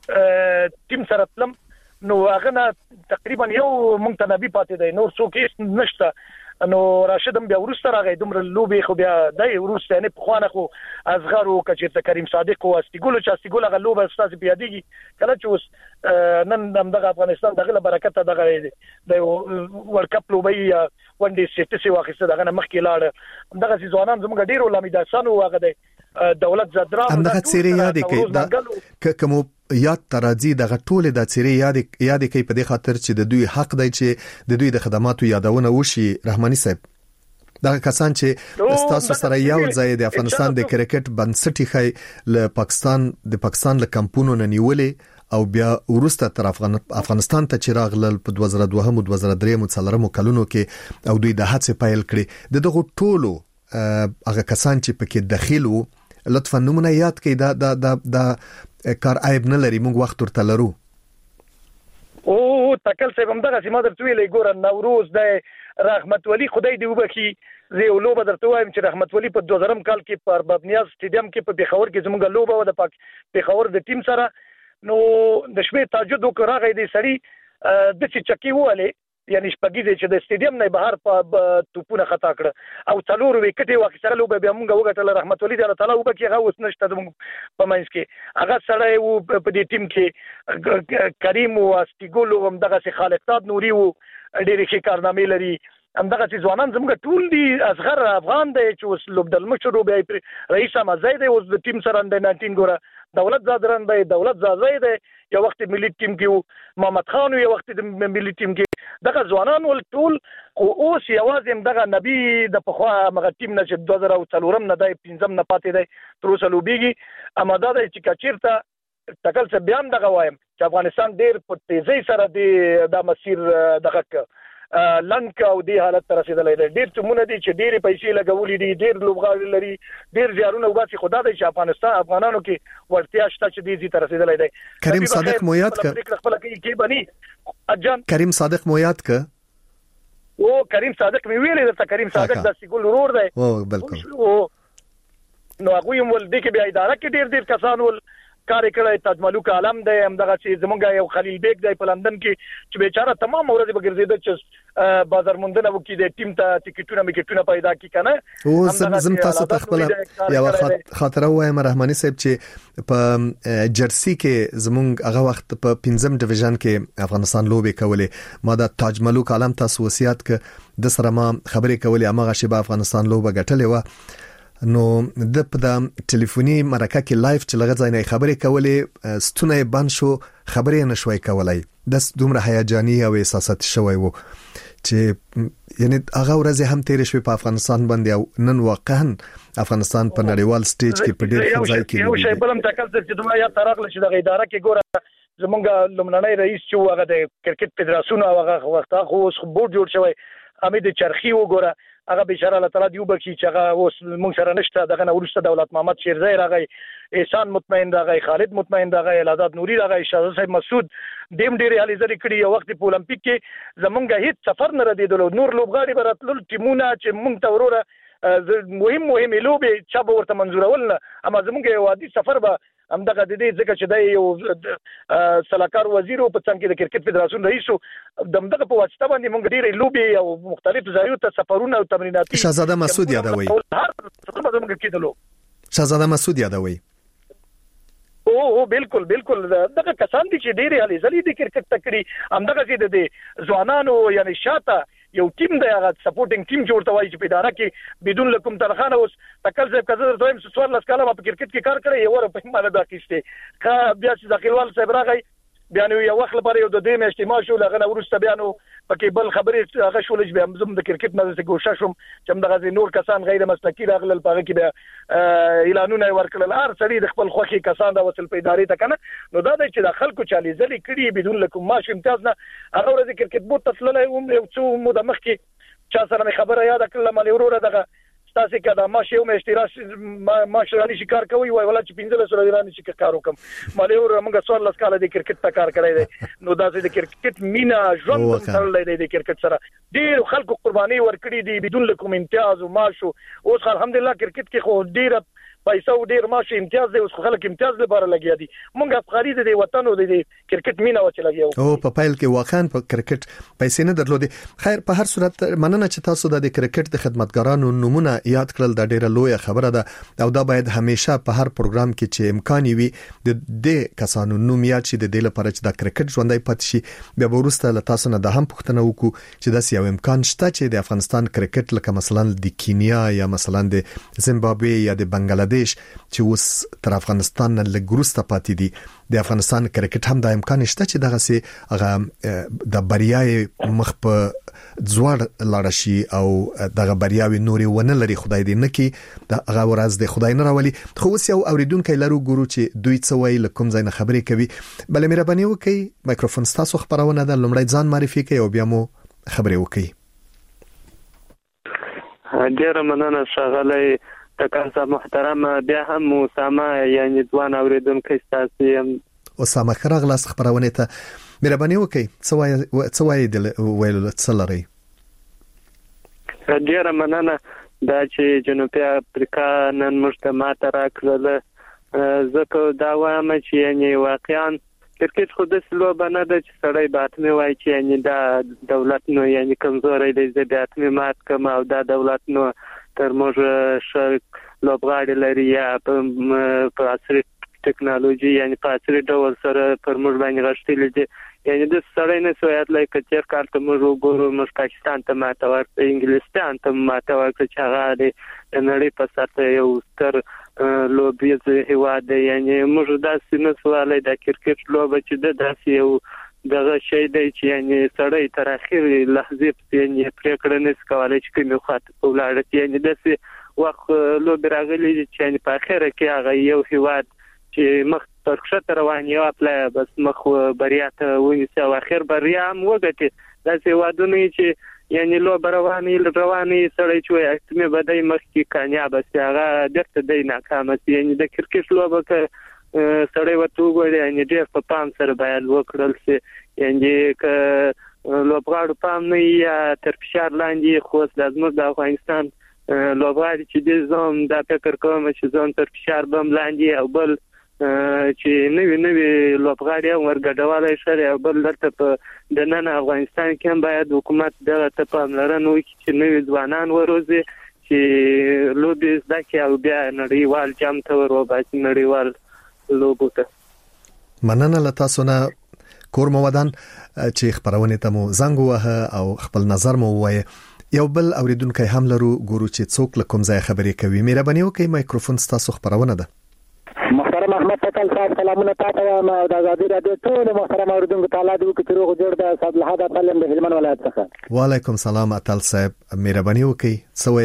کې ټیم سره تلم نو هغه تقریبا یو منتنبي پاتې دی نور څوک هیڅ نشته نو راشدم بیا ورسته راغی دومره لوبي خو بیا دای ورسته نه خوانه خو ازغرو کچېرته کریم صادق او استګولو چې استګول هغه لوبه استاد پیاديږي کله چې اوس نن دغه افغانستان دغه برکت دغه د ورلد کپ لوبي ون ډي سیټي واخیسته دغه مخکې لاړ دغه ځوانان زموږ ډیر ولمیداسانو هغه د دولت زدرا همدغه څیرې یاد کړي کوم یاد ترازی دغه ټوله د څیرې یاد کوي په دې خاطر چې د دوی حق دی چې د دوی د خدماتو یادونه وشي رحماني صاحب دا کسان چې تاسو سره یو ځای د افغانستان د کرکټ بنسټي خي له پاکستان له کمپونو نه نیولې او بیا ورسته تر افغانستان ته چې راغلل په 2002 او 2003 کلونو کې او دوی د هڅې پیل کړې دغه ټولو هغه کسان چې پکې داخل وو لطفا نمونه یاد کړئ دا کار عیب نه لري موږ وخت ورته لرو او تکل څه هم دغه سیمه درته ویلې ګور نوروز د رحمت ولی خدای دی وبخي زه یو لوبه درته وایم چې رحمت ولی په 2000 کال کې په اربابنیاز سټیډیم کې په پیښور کې زموږ لوبه و د پیښور د ټیم سره نو د شپې تاجد وکړه دی سړی د چکی واله یعنی شپږی چې د سټیډیم نه بهر په توپونه خطا کړ او څلور وکټي واخیستل لوبه بیا موږ وګټل رحمت ولی تعالی وبکه هغه اوس نشته د په منځ کې هغه سړی وو په دې ټیم کې کریم او استګولو هم دغه خالقتاد نوري وو ډېر ښه کارنامې لري همدغه چې ځوانان زموږ ټول دي اصغر افغان دی چې اوس لوبډل مشر بیا رئیس مزید اوس د ټیم سره د 19 ګوره دولت زادران دی دولت زازای دی یو وخت ملي ټیم کې محمد خان یو وخت د ملي ټیم کې دغه ځوانان ول ټول اوس یوازې دغه نبی د پخوا مغه ټیم نه چې 2004 نه دی 15 نه پاتې دی تر اوسه لوبيږي اما دا چې کچیرته تکل څه بیان دغه وایم چې افغانستان ډېر په تیزی سره د مسیر دغه لنک او دی حالت تر رسیدلې ده ډېر څومره دي چې ډېر پیسې لګولې دي ډېر لوبغاړي لري ډېر زیارونه وباسي خدا دې چې افغانانو کې ورتیا شته چې دې تر رسیدلې ده کریم صادق مو یاد ک خپل کې بني اجان کریم صادق مو یاد ک او کریم صادق مې ویلې ده کریم صادق د سیګل ورور دی او بالکل نو هغه یې ول دې کې بیا اداره کې ډېر کسان ول کار کړی تاج ملک عالم دی همدغه چې زمونږ یو خلیل بیگ دی په لندن کې چې بیچاره تمام ورځ بګرځیدل چې بازار موندنه وکړي د ټیم ته ټیکټونه پیدا کی کنه او زم تاسو ته خپل یو خاطره وایم رحماني صاحب چې په جرسي کې زمونږ هغه وخت په 15م ډیویژن کې افغانستان لوبي کولې ما د تاج ملک عالم تاسو وصیت ک د سره ما خبرې کولې هغه شی په افغانستان لوبه ګټلې و نو د په د ټلیفوني مرکه کې لایف چې لږ ځای نه خبرې کولې ستونه بند شو خبرې نشوي کولای د دومره هیجاني او احساسات شوي وو چې یعنی هغه ورځ هم تیر شوي په افغانستان باندې او نن واقعا افغانستان په نړیوال سټیج کې په ډېر ځای کې یو شی بلم تکل چې دوه یا ترغله چې د اداره کې ګوره زمونږ لمننۍ رئیس چې هغه د کرکټ فدراسیون هغه وخت خو بورډ جوړ شوی حمید چرخی وګوره هغه بشاره الله تعالی دیو بکی چې هغه اوس مونږ سره نشته دغه ورسته دولت محمد شیرزی راغی احسان مطمئن راغی خالد مطمئن راغی الاداد نوري راغی شاه صاحب مسعود دیم ډیر علي زری کړي یو وخت په اولمپیک کې زمونږ هیڅ سفر نه ردیدلو نور لوبغاړي براتل ټیمونه چې مونږ ته وروره مهم لوبي چې به ورته منزورول نه اما زمونږ یو عادي سفر به همدغه د دې ځکه چې د یو سلاکار وزیر په څنګه د کرکټ فدراسیون رئیس دمدغه په واسطه باندې موږ ډېرې لوبي او مختلف ځایونو ته سفرونه او تمریناتي شهزاده مسعود یادوي شهزاده مسعود یادوي او بالکل دغه کسان دي چې ډېرې علي زلي د کرکټ تکړي همدغه چې د ځوانانو یعنی شاته یو ټیم دی هغه سپورټینګ ټیم جوړته وایي چې په اداره کې بدون لکم ترخانه اوس تکل صاحب کزر دویم سوال لاس کاله په کرکټ کې کار کړی یو ور په ماده داخسته کا بیا چې داخلوال صاحب راغی بیا نو یو وخت لپاره یو د دې اجتماع شو لغه ورسته بیا نو پکې بل خبرې هغه شول چې بیا زم د کرکټ نه څه ګوښه شوم چې دغه نور کسان غیر مسلکي راغلل په کې بیا اعلانونه ورکړل هر سړي د خپل خوخي کسان د وصل په ادارې ته کنه نو دا چې د خلکو چالي زلي کړي بدون لکم ماش امتیاز نه هغه ورځ کرکټ بوت تسللای یو څو مو د مخ کې چا سره خبره یاد کړل مالي وروره دغه تاسو کې دا ماشه یو مشتراش ماشه راني شکار کوي وای ولا چې 15 سره راني شکار کار وکم مالي ور موږ څوار لاس کاله د کرکټ ته کار کړی دی نو دا چې د کرکټ مینا ژوند تړلې دی د کرکټ سره ډیر خلکو قرباني ورکړي دي بدون لکم امتیاز او ماشو اوس الحمدلله کرکټ کې خو ډیر پیسې او ډیر ماشه امتیاز دی اوس خلک امتیاز لپاره لګیا دي موږ افغاني د وطن او د کرکټ مینا وچ لګیو او په پایل کې واقعا په کرکټ پیسې نه درلودي خیر په هر صورت مننه چې تاسو د کرکټ د خدمتګارانو نمونه یاد کړل د ډیره لوی خبره ده او دا باید همیشه په هر پروګرام کې چې امکان وي د دې کسانو نوم یاد شي د دې لپاره چې د کرکټ ژوندۍ پاتې شي بیا ورسته له تاسو نه د هم پوښتنه وکړو چې دا یو امکان شته چې د افغانستان کرکټ لکه مثلا د کینیا یا مثلا د زیمبابوې یا د بنگلاديش چې اوس تر افغانستان نه لګروسته پاتې دي د افغانستان کرکټ هم د امکان شته چې دغه سي هغه د بریاي مخ په ځوړ لاړ شي او دغه بریاوي نوري ونه لري خدای دې نکي د هغه ورځ د خدای نه راولي خو اوس یو اوریدونکو لرو ګورو چې دوی څه وایي لکم ځای نه خبرې کوي بل مهرباني وکړئ مایکروفون تاسو خبرونه د لمړی ځان معرفي کوي او بیا مو خبرې وکړئ ډیر مننه ښاغلی تکل صاحب محترم. بیا هم اسامه یعنی ځوان اوریدونکو تاسو اسامه خراغلاس خبرونه ته مهرباني وکړئ څه وایي د ویلو څه لري؟ ډیر مننه دا چې جنوبي افریقا نن موږ ته ماته راکړله. ځکه دا وایم چې یعنی واقعا کرکټ خو د لوبه نه ده چې سړی باتمه وایي چې یعنی دا دولت نو یعنی کمزوري دی چې باتمه مات کوم او دا دولت نو تر موږ شرک لوبغاړي لري یا په عصري ټکنالوژي یعنی په عصري ډول سره پر موږ باندې غشتل دي. یعنی د سړی نه سویات لای کچر کار ته موږ وګورو موږ پاکستان ته ماته ورته انګلستان ته ماته ورته چې هغه د نړۍ په سطح یو ستر لوبیز هیواد دی. یعنی موږ داسې نه سوالای د کرکټ لوبه چې د داسې یو دغه شی دی چې یعنی سړی تر اخیری لحظه یعنی پریکړه نه کولای چې کوم خاطر ولاړ یعنی داسې وخت لوب راغلی چې یعنی په اخره کې هغه یو هیواد چې مخ تر ښه روان یو خپل بس مخ بریا ته ونیسي او اخر بریا هم وګټي. داسې وادونه چې یعنی لوب رواني سړی چې احتمال بدای مخ کې کامیاب شي هغه درته دی ناکام شي. یعنی د کرکټ لوبه کې سړی وته وګوري یعنی ډېر په پام سره باید وکړل شي. یعنی ک لوبغاړو پام نه یا تر فشار لاندې خو لازم د افغانستان لوبغاړي چې د زوم د فکر کوم چې زوم تر فشار بم لاندې او بل چې نوی لوبغاړي ورګډوالای شي او بل درته په د نن افغانستان کې باید حکومت دغه ته پاملرنه وکړي چې نوی ځوانان وروزي چې لوبي زده او بیا نړیوال جام ته وروباسي نړیوال لوبو ته. مننه له تاسو نه کور مودان چې خبرونه ته مو زنګ وه او خپل نظر مو وایي. یو بل اوریدونکو هم لرو ګورو چې څوک له کوم ځای خبرې کوي. مهرباني وکړئ مایکروفون تاسو خبرونه ده. محترم احمد تکل صاحب سلامونه تاسو ته د آزادي رادیو ټول محترم اوریدونکو تعالی دې وکړي روغ جوړ د صاحب له هدا تعلم د هلمند ولایت څخه. وعلیکم سلام اتل صاحب مهرباني وکړئ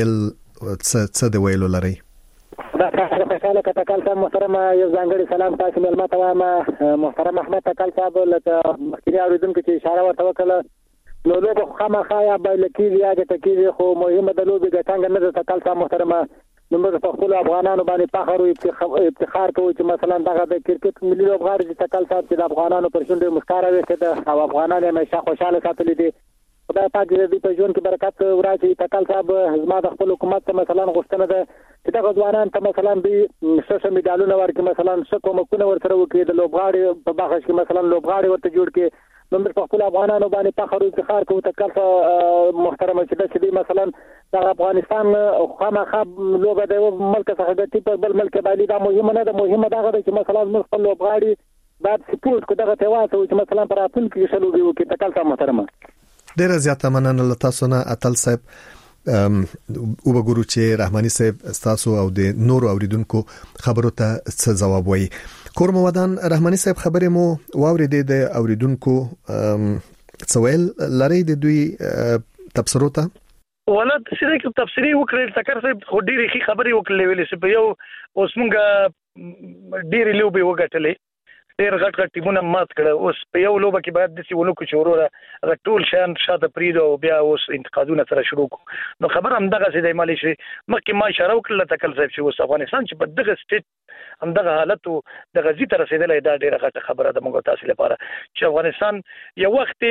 څه د ویلو لري؟ دا تاسو خوشاله کتل صاحب محترم یو ځانګړي سلام تاسو ملما ته وایم. محترم احمد تکل صاحب لکه مخکې اوریدونکو چې اشاره ورته وکړه نو لوبه خامخا یا بایلکې یا د تکیږي خو مهمه د لوبې ګټنګ نه ده. تکل صاحب محترم موږ په خپل افغانانو باندې فخر او افتخار کوو چې مثلا دغه د کرکټ ملي لوبغاړي چې تکل صاحب چې د افغانانو پر شونډې مسکاره وکړه او افغانان یې همیشه خوشاله ساتلي دي. خدای پاک دې په ژوند کې برکت ورکړي. تکل صاحب زما د خپل حکومت ته مثلا غوښتنه ده چې دغه ځوانان ته مثلا به څه میډالونه ورکړي مثلا څه کومکونه ورسره وکړي د لوبغاړي په بخښ کې مثلا لوبغاړي ورته جوړ کړي. موږ په خپل افغانانو باندې فخر او افتخار کوو. تکل محترم چې د مثلا د افغانستان خامخا لوبه د ملک څخه ګټي په بل ملک باندې دا مهمه نه ده. مهمه دا ده چې مثلا موږ خپل لوبغاړي بعد سپورت کو دغه تواصل چې مثلا پر اتل کې شلوږي وکړي. تکل محترم ډیره زیاته مننه له تاسو نه اتل صاحب. او وګورو چې رحماني صاحب تاسو او د نورو اوریدونکو خبرو ته څه جواب وایي. کور مودان رحماني صاحب خبرې مو واورېدې د اوریدونکو څویل لري د دوی تبصرو ته ولادت چې تفسیری وکړل تکر صاحب خو ډېری خي خبرې وکړلې ویلې چې په یو اوس مونږ ډېری لوبي وګټلې ډېر غټ ټیمونه مات کړه. اوس په یو لوبه کې باید د سیونو کو چوروره ټول شان شاته پریدو بیا اوس انتقادونه سره شروع کو. نو خبر هم دغه سي د مالي شي مکه ما اشاره وکړه تکل صاحب چې اوس افغانستان چې په دغه سټیټ هم دغه حالت د غزي تر رسیدلې دا ډېر غټه خبره ده موږ تاسو لپاره چې افغانستان یو وخت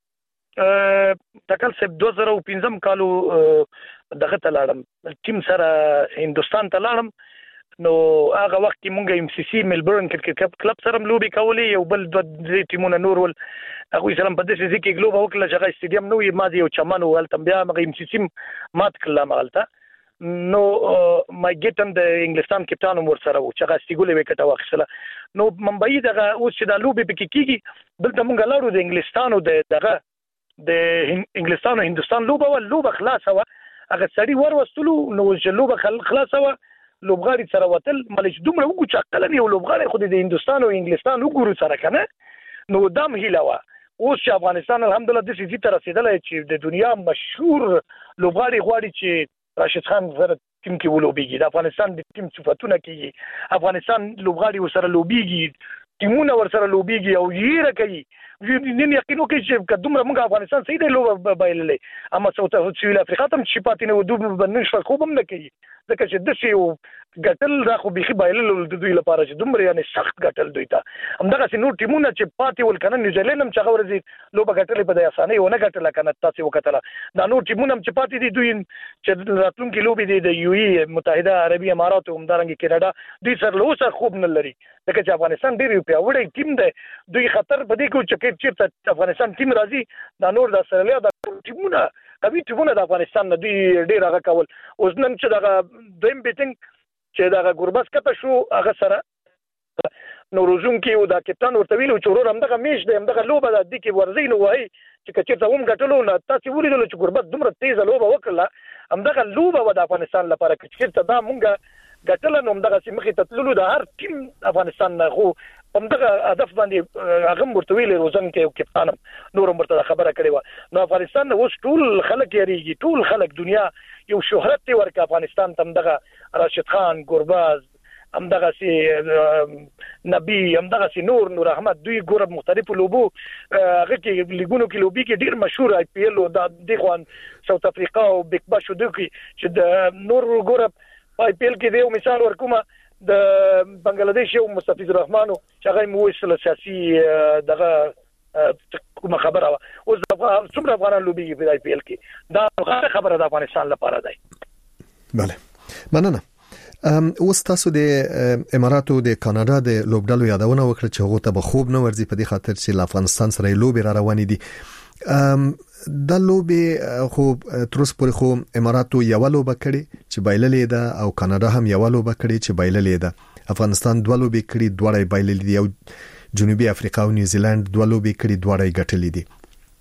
تکل صاحب 2015 کالو دغه ته لاړم ټیم سره هندستان ته لاړم. نو هغه وخت کې مونږ ام سی سی ملبورن کرکټ کلب سره لوبي کولې یو بل د ټیمونو نور ول هغه سره په دې ځکه کې لوب وکړه چې هغه استادیوم نو یې ماده یو چمن ول تم بیا مغه ام سی سی مات کړل مغلطه. نو ما ګټم د انګلستان کپټان مور سره و چې هغه استګولې وکټه واخیسله. نو ممبئی دغه اوس چې د لوبي پکې کیږي بل ته مونږ لاړو د انګلستان او دغه د انګلستان او هندستان لوبه خلاصه و هغه سړی وروستلو نو چې لوبه خلاصه و لوبغاړي سره وتل ملچ دومره وګو چې عقل یو لوبغاړي خو د هندستان او انګلستان وګورو سره کنه نو دام هیلوا اوس چې افغانستان الحمدلله د سې تر رسیدلې چې د دنیا مشهور لوبغاړي غواړي چې راشد خان سره ټیم کې ولوبيږي د افغانستان د ټیم صفاتونه کې افغانستان لوبغاړي سره لوبيږي ټیمونه ورسره لوبيږي او یې راکړي نن یقینو کې چې کدومره موږ افغانستان صحیح دی لوبه بایللې اما سویل افریقا ته چې پاتې نه ودو بنن شو خوبم نه کوي ځکه چې د شی ګټل را خو بيخي بایلل د دوی لپاره چې دومره یعنی سخت ګټل دوی ته همدغه سينو ټیمونه چې پاتې ول کنه نیوزیلند هم چې غوړځي لوبه ګټلې په د اسانه یو نه ګټل کنه تاسو وکړه دا نو ټیمونه چې پاتې دي دوی چې راتلونکي لوبي دي د یو ای متحده عربي امارات او همدارنګه کینیډا دوی سره لوسه خوب نه لري ځکه چې افغانستان ډیر پیاوړی ټیم دی دوی خطر په دې کې چې چیرته افغانستان ټیم راځي دا نور د استرالیا د ټیمونه قوي ټیمونه د افغانستان نه دوی ډیر هغه کول اوس نن چې دا دویم بیټینګ چې دا ګورباس کته شو هغه سره نو روزون کې او دا کپټان ورته ویلو چې ورور همدغه میش دی همدغه لوبه د دې کې ورځي نو وای چې کچېرته هم غټلو نه تاسو ولیدل چې ګورباس دومره تیز لوبه وکړه همدغه لوبه د افغانستان لپاره چې دا مونږه غټل نو همدغه سیمه ته تللو د هر ټیم افغانستان نه خو همدغه هدف باندې هغه ورته ویل روزن کې کپټان نور مرته خبره کړې و نو افغانستان اوس ټول خلک یریږي ټول خلک دنیا یو شهرت ورک افغانستان ته همدغه راشد خان ګورباز همدغه سي نبی همدغه سي نور احمد دوی ګورب مختلفو لوبو هغه کې لیګونو کې لوبي کې ډیر مشهور آی پی ایل او د خوان ساوث افریقا او بیگ باش دوی چې د نور ګورب آی پی ایل کې دی مثال ورکومه د بنگلاديش یو مستفیض الرحمن چې هغه مو وسله سیاسي دغه کومه خبره او څومره افغانان لوبي په آی پی ایل کې دا خبره د افغانستان لپاره ده. بله مننه. اوس تاسو د اماراتو د کاناډا د لوبډالو یادونه وکړه چې هغه ته به خوب نه ورځي په دې خاطر چې افغانستان سره لوبي را روان دي د لوبي خو تر اوسه پورې خو اماراتو یو لوبه کړي چې بایللې ده او کاناډا هم یو لوبه کړي چې بایللې ده افغانستان دوه لوبي کړي دوه بایللې دي او جنوبي افریقا او نیوزیلند دوه لوبي کړي دوه ګټلې دي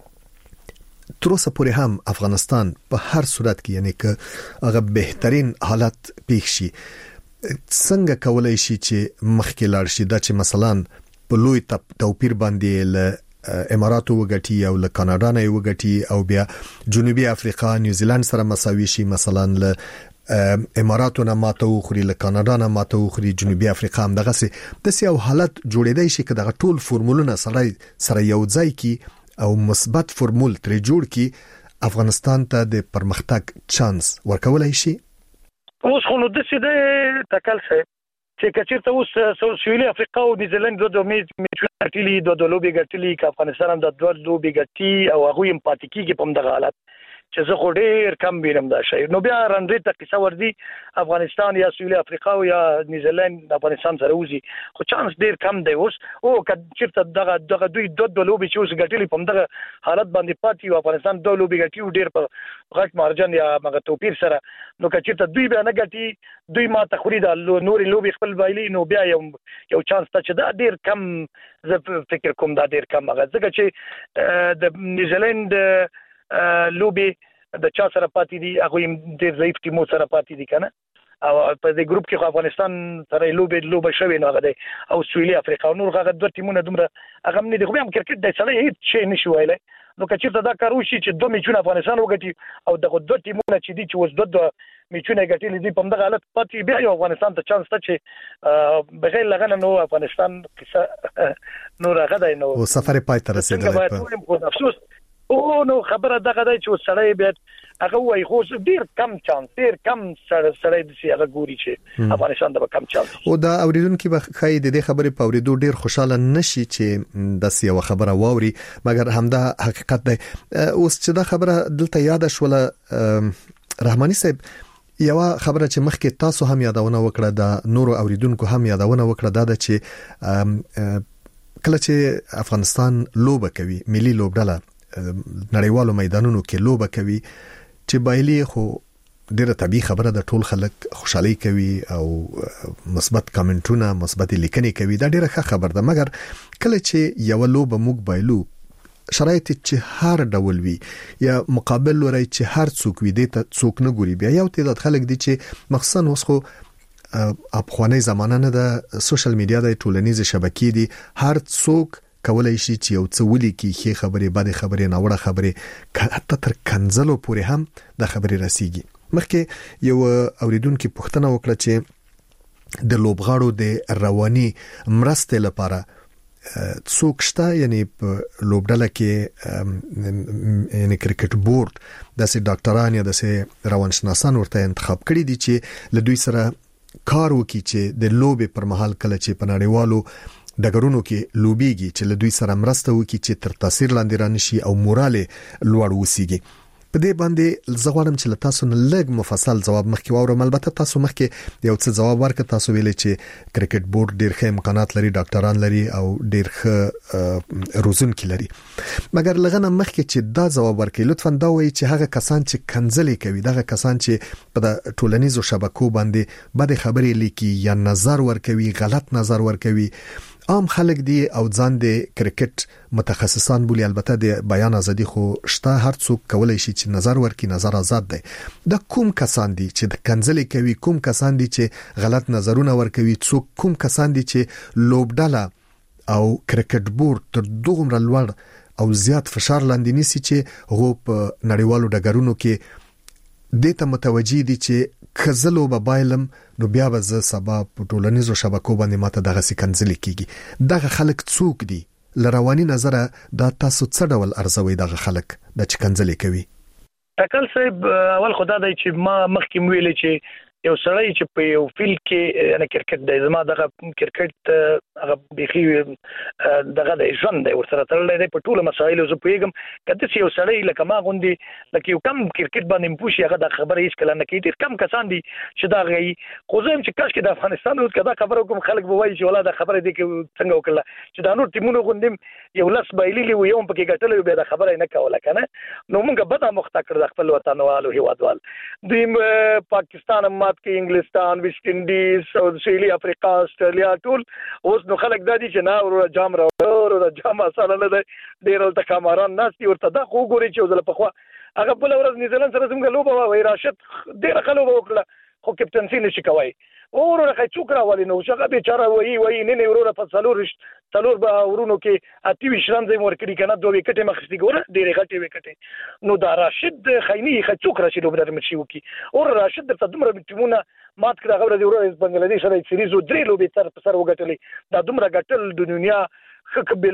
تر اوسه پورې هم افغانستان په هر صورت کې یعنی که هغه بهترین حالت پیښ شي څنګه کولای شي چې مخکې لاړ شي دا چې مثلا په لوی توپیر باندې له اماراتو وګټي او له کاناډا نه وګټي او بیا جنوبي افریقا نیوزیلند سره مساوي شي مثلا له اماراتو نه ماته وخوري له کاناډا نه ماته وخوري جنوبي افریقا هم دغه څه یو حالت جوړېدای شي چې دغه ټول فورمولونه سره یو ځای کې او مثبت فرمول تر جوړ کی افغانستان ته د پرمختګ چانس ورکولای شي اوس خو نو د سیده تکل څه چې کچېرته اوس سویل افریقا او نیوزیلند دوه میچونه ګټلي دوه لوبي ګټلي ک افغانستان هم د دوه لوبي ګټي او هغه هم پاتې کیږي په دغه حالت چې زه خو ډیر کم وینم دا شی نو بیا رنډې ته قصه ورځي افغانستان یا سویل افریقا او یا نیوزیلند افغانستان سره وځي خو چانس ډیر کم دی اوس او کچېرته دغه دوی دوه لوبي چې اوس ګټلي په دغه حالت باندې پاتې او افغانستان دوه لوبي ګټي ډیر په غټ مارجن یا مغه توپیر سره نو کچېرته دوی به نه ګټي دوی ما تخوري د نوري لوبي خپل وایلی نو بیا یو چانس ته چې دا ډیر کم زه فکر کوم دا ډیر کم هغه ځکه چې د نیوزیلند لوبي د چا سره پاتې دي هغه ډیر ضعیف ټیمو سره پاتې دي کنه او په دې ګروپ کې افغانستان سره لوبه شوی نه غده او سویلي افریقا نور هغه دوه ټیمونه دومره هغه نه دي خو هم کرکټ د سړی هیڅ شي نشي ویلای نو کچېرته دا کار وشي چې دوه میچونه افغانستان وګټي او دغه دوه ټیمونه چې دي چې اوس دوه میچونه ګټلې دي په دغه حالت پاتې بیا یو افغانستان ته چانس ته چې بغیر لغنه نو افغانستان کیسه نور هغه دی نو سفر پای ته رسیدلی په افسوس او نو خبره دغه دی چې سړی بیا هغه وای خو ډیر کم چانس ډیر کم سړی د سی هغه ګوري چې افغانستان د کم چانس او دا اوریدونکو به خای د دې خبرې په اوریدو ډیر خوشاله نشي چې د سی یو خبره واوري مګر همدا حقیقت دی اوس چې دا خبره دلته یاد شوله رحماني صاحب یو خبره چې مخکې تاسو هم یادونه وکړه د نورو اوریدونکو هم یادونه وکړه دا چې کله چې افغانستان لوبه کوي ملي لوبډله نړیوالو میدانونو کې لوبه کوي چې بایلی خو ډیره طبيعي خبره د ټول خلک خوشحالي کوي او مثبت کمنټونه مثبت لیکنې کوي دا ډیره ښه خبر ده مګر کله چې یو لوبه موږ بایلو شرایط چې هر ډول وي یا مقابل لري چې هر څوک وي د څوک نه ګوري بیا یو تعداد خلک دي چې مخصوصا اوس خو افغاني زمانه نه د سوشل میډیا د ټولنیز شبکې دي هر څوک کولای شي چې یو څه ولیکي ښه خبرې بد خبرې ناوړه خبرې حتی تر کنځلو پورې هم د خبرې رسیږي مخکې یو اوریدونکو پوښتنه وکړه چې د لوبغاړو د رواني مرستې لپاره څوک شته یعنی په لوبډله کې یعنی کرکټ بورډ د سي ډاکټران یا د سي روانشناسان ورته انتخاب کړي دي چې له دوی سره کار وکړي چې د لوبې پر مهال کله چې په نړیوالو ډګرونو کې لوبيږي چې له دوی سره مرسته وکړي چې تر تاثیر لاندې رانشي او مورال لوړ وسیږي. په دې باندې زغوالم چې تاسو نه لږ مفصل جواب مخکې واورم. البته تاسو مخکې یو څه جواب ورکړ، تاسو ویلي چې کرکټ بورډ ډېر ښه امکانات لري، ډاکټران لري او ډېر ښه روزونکي لري، مګر لغنه مخکې چې دا جواب ورکړي لطفا دا وایي چې هغه کسان چې کنځلې کوي، دغه کسان چې په ټولنیزو شبکو باندې بد خبرې لیکي یا نظر ورکوي، غلط نظر ورکوي، عام خلک دي او ځان د کرکټ متخصصان بولی. البته د بیان ازادي خو شته، هر څوک کولای شي چې نظر ورکړي، نظر آزاد دی. د کوم کسان دي چې د کنځلې کوي، کوم کسان دي چې غلط نظرونه ورکوي، څوک کوم کسان دي چې لوبډله او کرکټ بورډ تر دومره لوړ او زیات فشار لاندې نیسي چې هغه په نړیوالو ډګرونو کې د ته متوجي دي چې کزلو موبایلم نو بیا به ز سبا په ټولنیزو شبکو باندې ماته دغه سکنځل کیږي. دغه خلک څوک دي؟ لروانی نظر دا تاسو څه ډول ارزوي دغه خلک د چکنځل کوي؟ ټکل صاحب اول خدای دی چې ما مخکې ویل چې یو سړی چې په یو فیلډ کې یعنی کرکټ د زما دغه کرکټ هغه بيخي دغه د ژوند دی ورسره تړلی دی په ټولو مسایلو. زه پوهیږم کله چې یو سړی لکه ما غوندي لکه یو کم کرکټ باندې پوښي هغه د خبره هیڅ کله نه کوي. ډېر کم کسان دي چې دا غي خو زه هم چې کاش کې د افغانستان اوس کدا خبره کوم خلک به وایي چې ولا د خبره دي کې څنګه وکړه چې دا نور ټیمونو غوندم یو لاس بایللی و یو په کې ګټلې به د خبره نه کوله کنه. نو موږ به دا مخته کړ د خپل وطنوالو هیوادوال د پاکستان مات کې انګلستان، ویسټ انډیز، سویلي افریقا، استرالیا ټول اوس نو خلک د دې چې نه ورو جام راوړو جام اصله نه دی ډیر ته کامران ناس ورته دا خو ګوري چې ځل په خو هغه بل ورځ نیوزیلند سره څنګه لوبه وای راشد ډیر خلک وکړه خو کپټنسي نشي کوي ورونه خای څوک راولي نو څنګه بیچاره وای نه ورونه په څلور به ورونو کې اتی وشران زې ورکړي کنه دوه وکټه مخستي ګوره ډېرې غټي وکټه نو دا راشد خايني خای څوک راشي لوبډر مشي وکي او راشد د دومره ټیمونه مات کړه غوړه دی ورځ بنگلاديش سره سریز او درې لوبې تر په سر وګټلې دا دومره ګټل د دنیا خکبل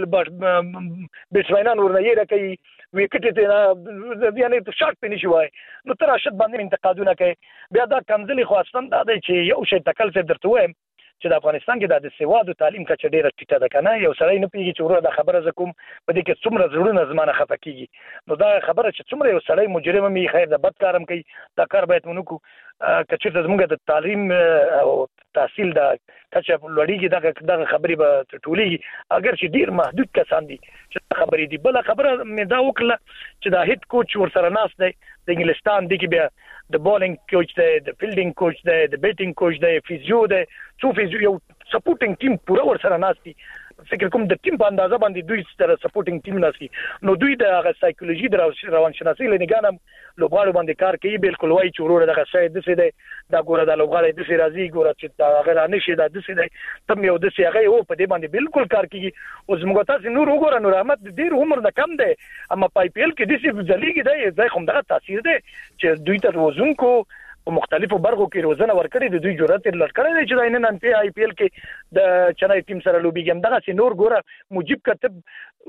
بټسمنان ورنه یې راکې وکټ ته یعنی په شارټ پني شوی نو تر راشد باندې انتقادونه کوي. بیا دا کمزلي خو اصلا دا دی چې یو شی تکل څه درته وایم چې د افغانستان کې د سواد او تعلیم کچه ډیره ټیټه ده کنه. یو سړی نه پیږي چې ورته خبره زکوم په دې کې څومره زړونه زمانه خفه کیږي. نو دا خبره چې څومره یو سړی مجرم می خیر د بد کارم کوي دا کار باید ونکو کچې زموږ د تعلیم او تحصیل د کچه لوړیږي دا خبرې به ټولېږي اگر چې ډیر محدود کسان دي چې خبرې دي. بل خبره مې دا وکړه چې دا هډ کوچ ورسره ناس دی د انګلستان دی کې بیا د بولینګ کوچ دی د فیلډینګ کوچ دی د بیټینګ کوچ دی فیزیو دی څو فیزیو یو سپورټینګ ټیم پورا ورسره ناس دي. فکر کوم د ټیم په اندازه باندې دوی سره سپورټینګ ټیم ناسي نو دوی د هغه سایکولوژي د روانشناسي لنګانم لوبغاړو باندې کار کوي. بالکل وایي چې وروره دغه شاید د څه دی دا ګوره د لوبغاړي د څه راځي ګوره چې دا هغه نه شي دا د څه دی تم یو د څه هغه او په دې باندې بالکل کار کوي. اوس موږ تاسو نور وګوره نور احمد ډیر عمر نه کم دی اما پای پی ال کې د څه ځلیږي دی ځای کوم دغه تاثیر دی چې دوی ته روزونکو په مختلفو برخو کې روزنه ورکړي د دوی جرأت لرکړي دی چې دا نن په آی پی ال کې د چنای ټیم سره لوبي ګم دغه سي نور ګوره مجيب کتب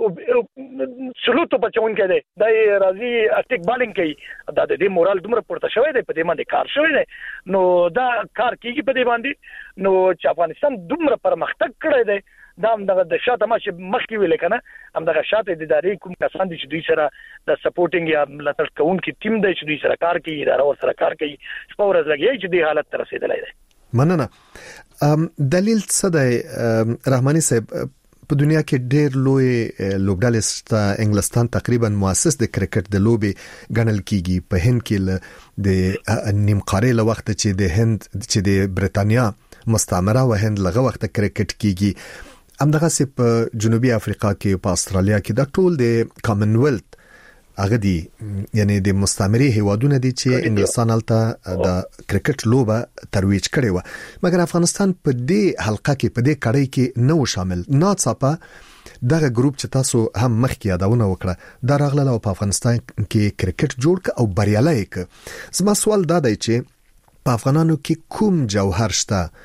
سلوتو بچون کې دی د راضي اټیک بالینګ کوي دا د دې مورال دومره پورته شوی دی په دې باندې کار شوی دی نو دا کار کیږي په دې باندې نو چې افغانستان دومره پرمختګ کړی دی دا هم د شاته ما چې مخکې ویل کنه هم د شاته د ادارې کوم کسان دي چې دوی سره د سپورټینګ یا ملاتړ کوونکي ټیم دی چې دوی سره کار کوي اداره ور سره کار کوي سپورز لګي چې د حالت تر رسیدلای دی. مننه. دلیل څه دی رحماني صاحب؟ په دنیا کې ډېر لوی لوبډلې ستا انګلستان تقریبا مؤسس د کرکټ د لوبې ګڼل کیږي. په هند کې د نیمقاره له وخت چې د هند چې د برتانیا مستعمره و هند لغه وخت کرکټ کیږي همدغه سي په جنوبي افریقا کې په استرالیا کې د ټول د کامن ویلث هغه دي یعنی د مستعمري هیوادونه دي چې انګلستان الته د کرکټ لوبه ترویج کړي و مګر افغانستان په دې حلقه کې په دې کړۍ کې نو شامل ناڅاپه دغه ګروپ چې تاسو هم مخکې یادونه وکړه دا راغله او په افغانستان کې کرکټ جوړ ک او بریالي ک. زما سوال دا دی چې په افغانانو کې کوم جوهر شته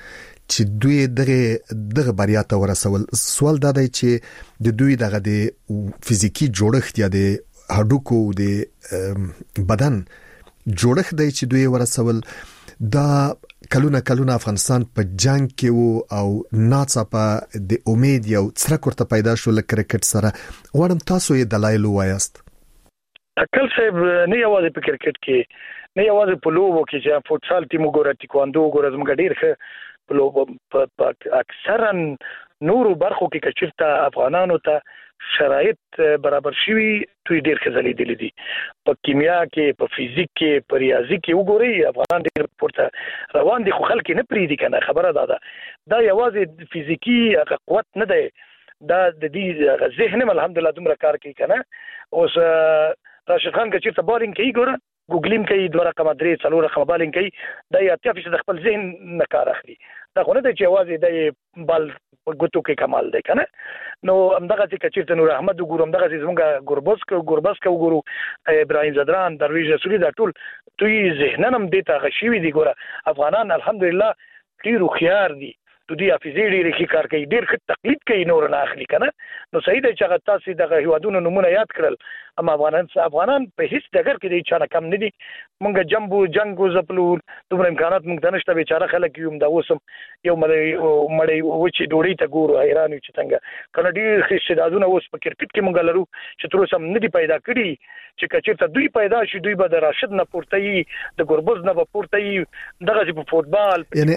چې دوی دغه بریا ته ورسول. سوال دا دی چې د دوی دغه د فزیکی جوړښت یا د هډوکو د بدن جوړښت دی چې دوی ورسول دا کلونه افغانستان په جنگ کې وو او ناڅاپه د امید یو څرک ورته پیدا شو له کرکټ سره. غواړم تاسو یې دلایل وایاست. اکل صاحب نه یوازې په کرکټ کې نه یوازې په لوبو کې چې فوتسال ټیم وګوره ټیکواندو وګوره زموږ ډیر ښه په لوبو په اکثرا نورو برخو کې کچیرته افغانانو ته شرایط برابر شوي دوی ډیر ښه دي دي په کیمیا کې په فزیک کې په ریاضي کې وګورئ افغان ډیر پورته روان دي خو خلک نه پریدي کنه خبره ده دا یوازې فزیکی قوت نه دی دا د دې ذهن الحمدلله دومره کار کوي کنه. اوس راشد خان کچیرته بالینګ کوي ګوره ګوګلیم کوي 2 رقم 3 4 رقم بالینګ کوي دا یا د خپل ذهن نه کار اخلي دا خو نه دی چې یوازې د بال ګوتو کې کمال دی کنه. نو همدغه چې کچیرته نور احمد وګورم دغه چې زمونږ ګوربس وګورو ابراهیم زدران درویش رسولي دا ټول دوی ذهنن هم دې ته غشي دي ګوره افغانان الحمدلله ډیر خيار دي دوی حافظي ډیر ښه کار کوي ډیر ښه تقلید کوي نور نه اخلي کنه. نو صحیح دی چې هغه تاسو دغه هیوادونو نمونه یاد کړل اما افغانان په هیڅ ډګر کې د چانه کم نه دي. مونږ جنگو زپلو دومره امکانات مونږ ته نشته بیچاره خلک یو دا اوسم یو مړی وچی ډوړی ته ګورو حیران چې څنګه کنه ډیر ښه استعدادونه اوس په کرکټ کې مونږ لرو چې تر اوسه نه دي پیدا کړي چې کچیرته دوی پیدا شي دوی به د راشد نه پورته وي د ګوربز نه پورته وي دغه په فوتبال یعنی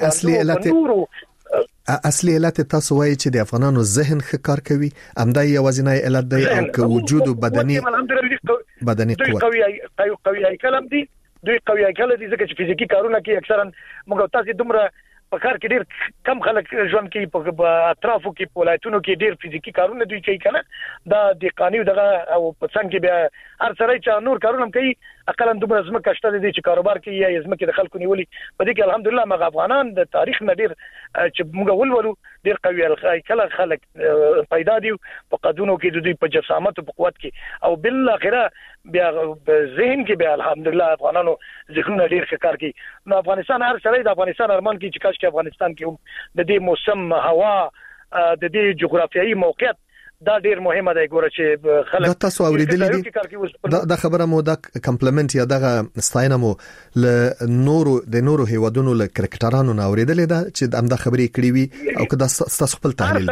اصلي علت تاسو وایي چې د افغانانو ذهن ښه کار کوي امدا یوازینی علت دی او که وجود بدني قوت قوي کلام دي دوی قوي کله دي ځکه چې فزیکی کارونه کې اکثرا موږ تاسو دومره په کار کې ډیر کم خلک ژوند کوي په اطرافو کې په ولایتونو کې ډیر فزیکی کارونه دوی کوي کنه دا د قانون دغه او په څنګه کې بیا هر سره چې نور کارونه کوي اقل دومره زمکه شته دي چې کاروبار کوي یا زمکه د خلکو نیولي په دې کې الحمدلله مغ افغانان د تاریخ نه ډیر چې موږ ولولو ډیر قوي کله خلک پیدا دي په قدونو کې د دوی په جسامت او په قوت کې او بل اخره بیا ذهن کې بیا الحمدلله افغانانو ذهنونه ډیر ښه کار کوي. نو افغانستان هر سره د افغانستان ارمان کې چې کاش کې افغانستان کې د دې موسم هوا د دې جغرافیایي موقعیت دا ډیر مهمه دی ګوره چې خلک دا تاسو اوریدلې دي دا خبره مو دا کمپلیمنت یا دغه ستاینه مو له نورو هیوادونو له کرکټرانو نه اوریدلې ده چې همدا خبرې کړې وي او که دا تاسو خپل تحلیل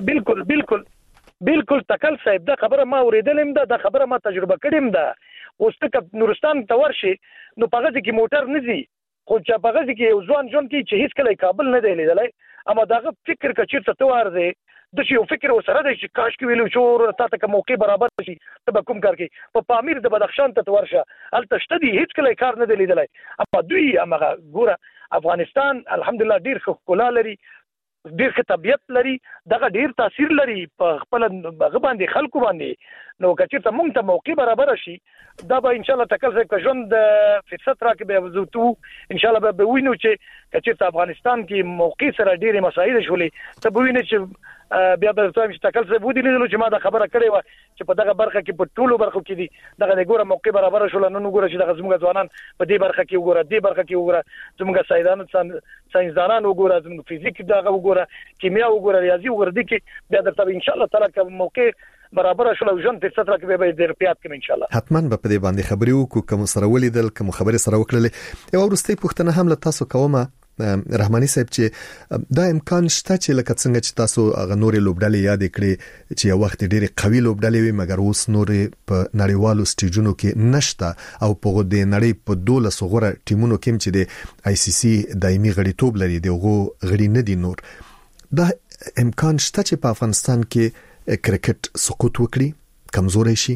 دی بالکل تکل صاحب دا خبره ما اوریدلم دا خبره ما تجربه کړم دا اوس ته نورستان ته ورشي نو په غزي کې موټر نه زی خو چې په غزي کې ځوان جون کې چې هیڅ کله کابل نه دی لیدلای اما داغه فکر کچیر ته ورځي د شي فکر وسره د کاش کې ویلو شو تا ته موقع برابر شي ته کوم کار کوي په پامیر د بدخشان ته ورشه ال تشتدي هیڅ کله کار نه دی لیدلای اما دوی امغه ګوره افغانستان الحمدلله ډیر ښکلا لري ډیر ښه طبيعت لري دغه ډیر تاثیر لري په خپل غباندې خلکو باندې نو کچېرته مونږ ته موقع برابر شي دا به ان شاء الله تکل څخه ژوند فرصت راکې به وزوتو ان شاء الله به وینو چې کچېرته افغانستان کې موقع سره ډېرې مسایل شولې ته به وینې چې بیا به تاسو چې تکل څخه ودی لیدلو چې ما دا خبره کړې و چې په دغه برخه کې په ټولو برخو کې دي دغه د ګوره موقع برابر شول نو ګوره چې دغه زموږ ځوانان په دې برخه کې وګوره دې برخه کې وګوره زموږ ساينسدانان وګوره زموږ فزیک دغه وګوره کیمیا وګوره ریاضي وګوره دي کې بیا درته ان شاء الله تعالی کوم موقع برابر شول ژوند په ستر کې به د رپیات کې ان شاء الله حتما به په دې باندې خبرې وکړو کوم سره ولیدل کوم خبرې سره وکړلې یو ورستۍ پوښتنه هم له تاسو کومه رحماني صاحب چې دا امکان شته چې لکه څنګه چې تاسو غ نورې لوبډلې یاد کړې چې یو وخت ډېری قوي لوبډلې وي مګر اوس نورې په نړیوالو سټیجونو کې نشته او په د نړۍ په 12 غوره ټیمونو کې چې د آی سی سی دایمي غړیتوب لري دغه غړي نه دي نور دا امکان شته چې په افغانستان کې کرکټ سقوط وکړي کمزوري شي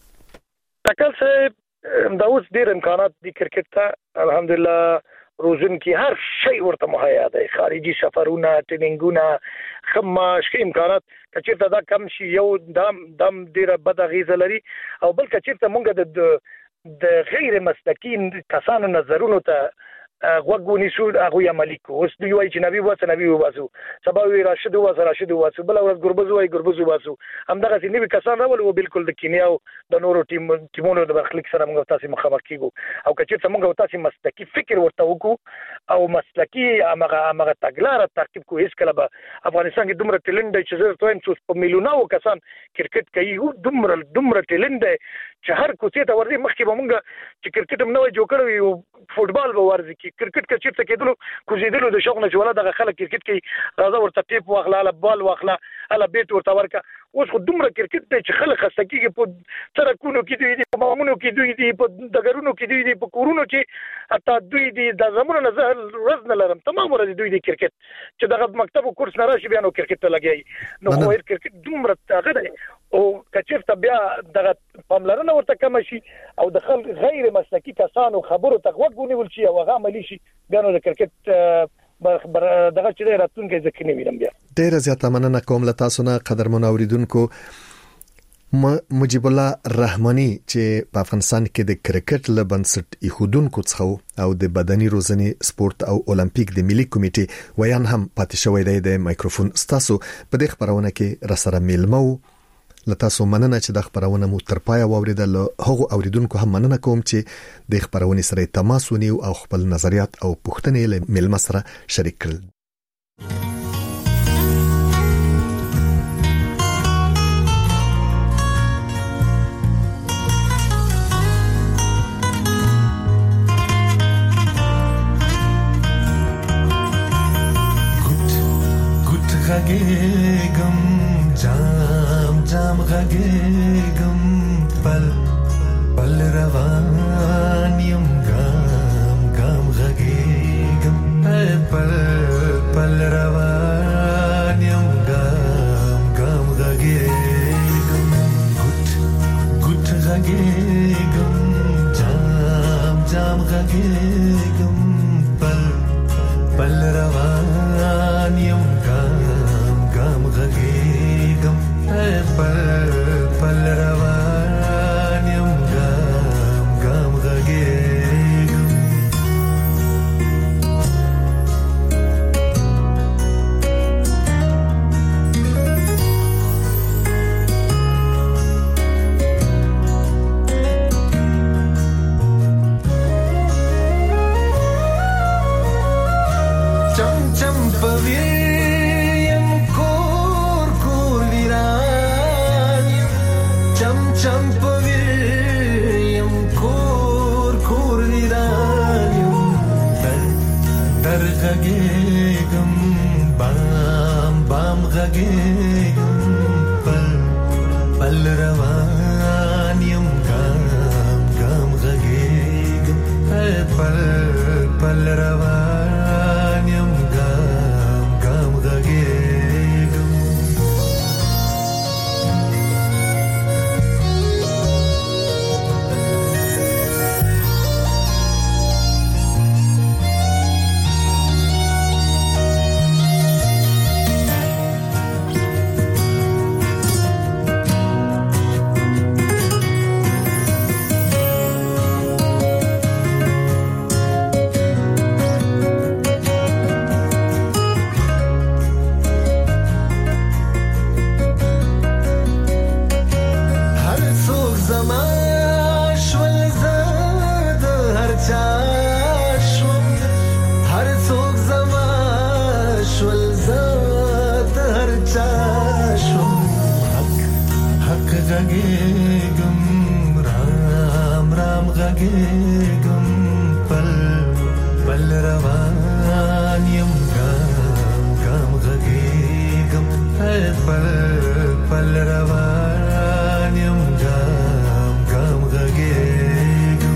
تکل صاحب دا اوس ډېر امکانات دي کرکټ ته الحمدلله روزن کې هر شی ورته مهیا دی خارجي سفرونه ټریننګونه خماش کې امکانات کچېرته دا کم شي یو دم ډیره بد غیزه لري او بل کچېرته مونږ د غیر مسلکین کسانو نظرونو ته غوګونی سو هغه عملی کو اوس دوی وایي چې نبی واسو سبا وی راشد واسو بل ورځ ګربز واسو همدغه چې نوی کسان راول او بالکل د کینیا او د نورو ټیمونو د برخلیک سره موږ تاسو مخامخ کیږو او کچې موږ تاسو مسلکی فکر ورته وکړو او مسلکی هغه تګلارې تعقیب کو هیڅ کله به افغانستان کې دومره ټیلنټ چې زه تویم چې په میلیونو کسان کرکټ کوي دومره ټیلنټ چې هر کوڅه ته ورځي مخکې به موږ چې کرکټ هم نوې جوړ کړو یو فوټبال به ورځي کې کرکټ کې چیرته کېدلو کوزیدلو د شوق نه چې ولا دغه خلک کرکټ کوي راځه ورته ټیپ واخلا له بال واخلا اله بیت ورته ورکا اوس خو دومره کرکټ دی چې خلک خسته کېږي په ترکونو کې دوی دي په مامونو کې دوی دي په دګرونو کې دوی دي په کورونو کې حتی دوی دي د زمونو نه زه ورځ نه لرم تمام ورځ دوی دي کرکټ چې دغه مکتب کورس نه راشي بیا نو کرکټ ته لګي نو خو کرکټ دومره هغه دی او کچېفته بیا دغه پاملرنه ورته کم شي او د خلک غیر مسلکی کسانو خبرو ته وګونی ول شي او هغه عملی شي بیا نو د کرکټ دغه چې راتلونکي ځکه نه وینم بیا ډیر زیاته مننه کوم له تاسو نه قدرمن اوریدونکو مجيب الله رحماني چې په افغانستان کې د کرکټ له بنسټ ایښودونکو څخه او د بدني روزنې سپورت او اولمپیک د ملي کمیټې ویان هم پاتې شوی دی د مایکروفون ستاسو په دې خبرونه کې راسره میلمو لتاسو مننه چې د خبرونه مو تر پای واوریدل هغه اوریدونکو هم مننه کوم چې د خبرونه سره تماس ونیو او خپل نظریات او پوښتنې له ملمه سره شریک کړل غږېږم جام غږېږم پل روان یم ګام غږېږم پل روان یم ګام غږېږم ګوت غږېږم جام غږېږم پل روان یم ګام غږېږم پل روان یم ګام غږېږم چم پوي چمپویم کور ویرانیم در غږېږم بام غږېږم پل روانیم ګام غږېږم پل روانیم ګام غږېږم غږېږم رام غږېږم پل روان یم ګام غږېږم پل روان یم ګام غږېږم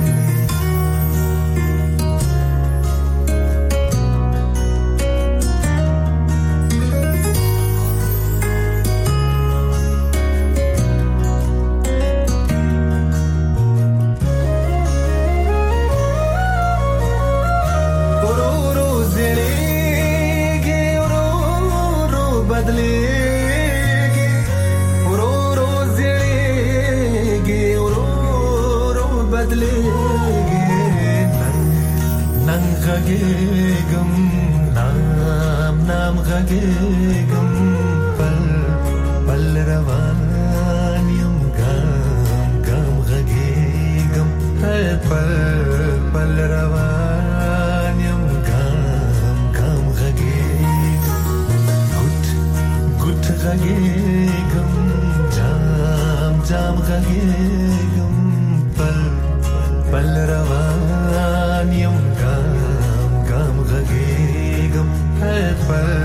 غږېږم پل پل روان یم ګام ګام غږېږم پل پل روان یم ګام ګام غږېږم ګوت ګوت غږېږم جام جام غږېږم پل پل روان یم ګام ګام غږېږم پل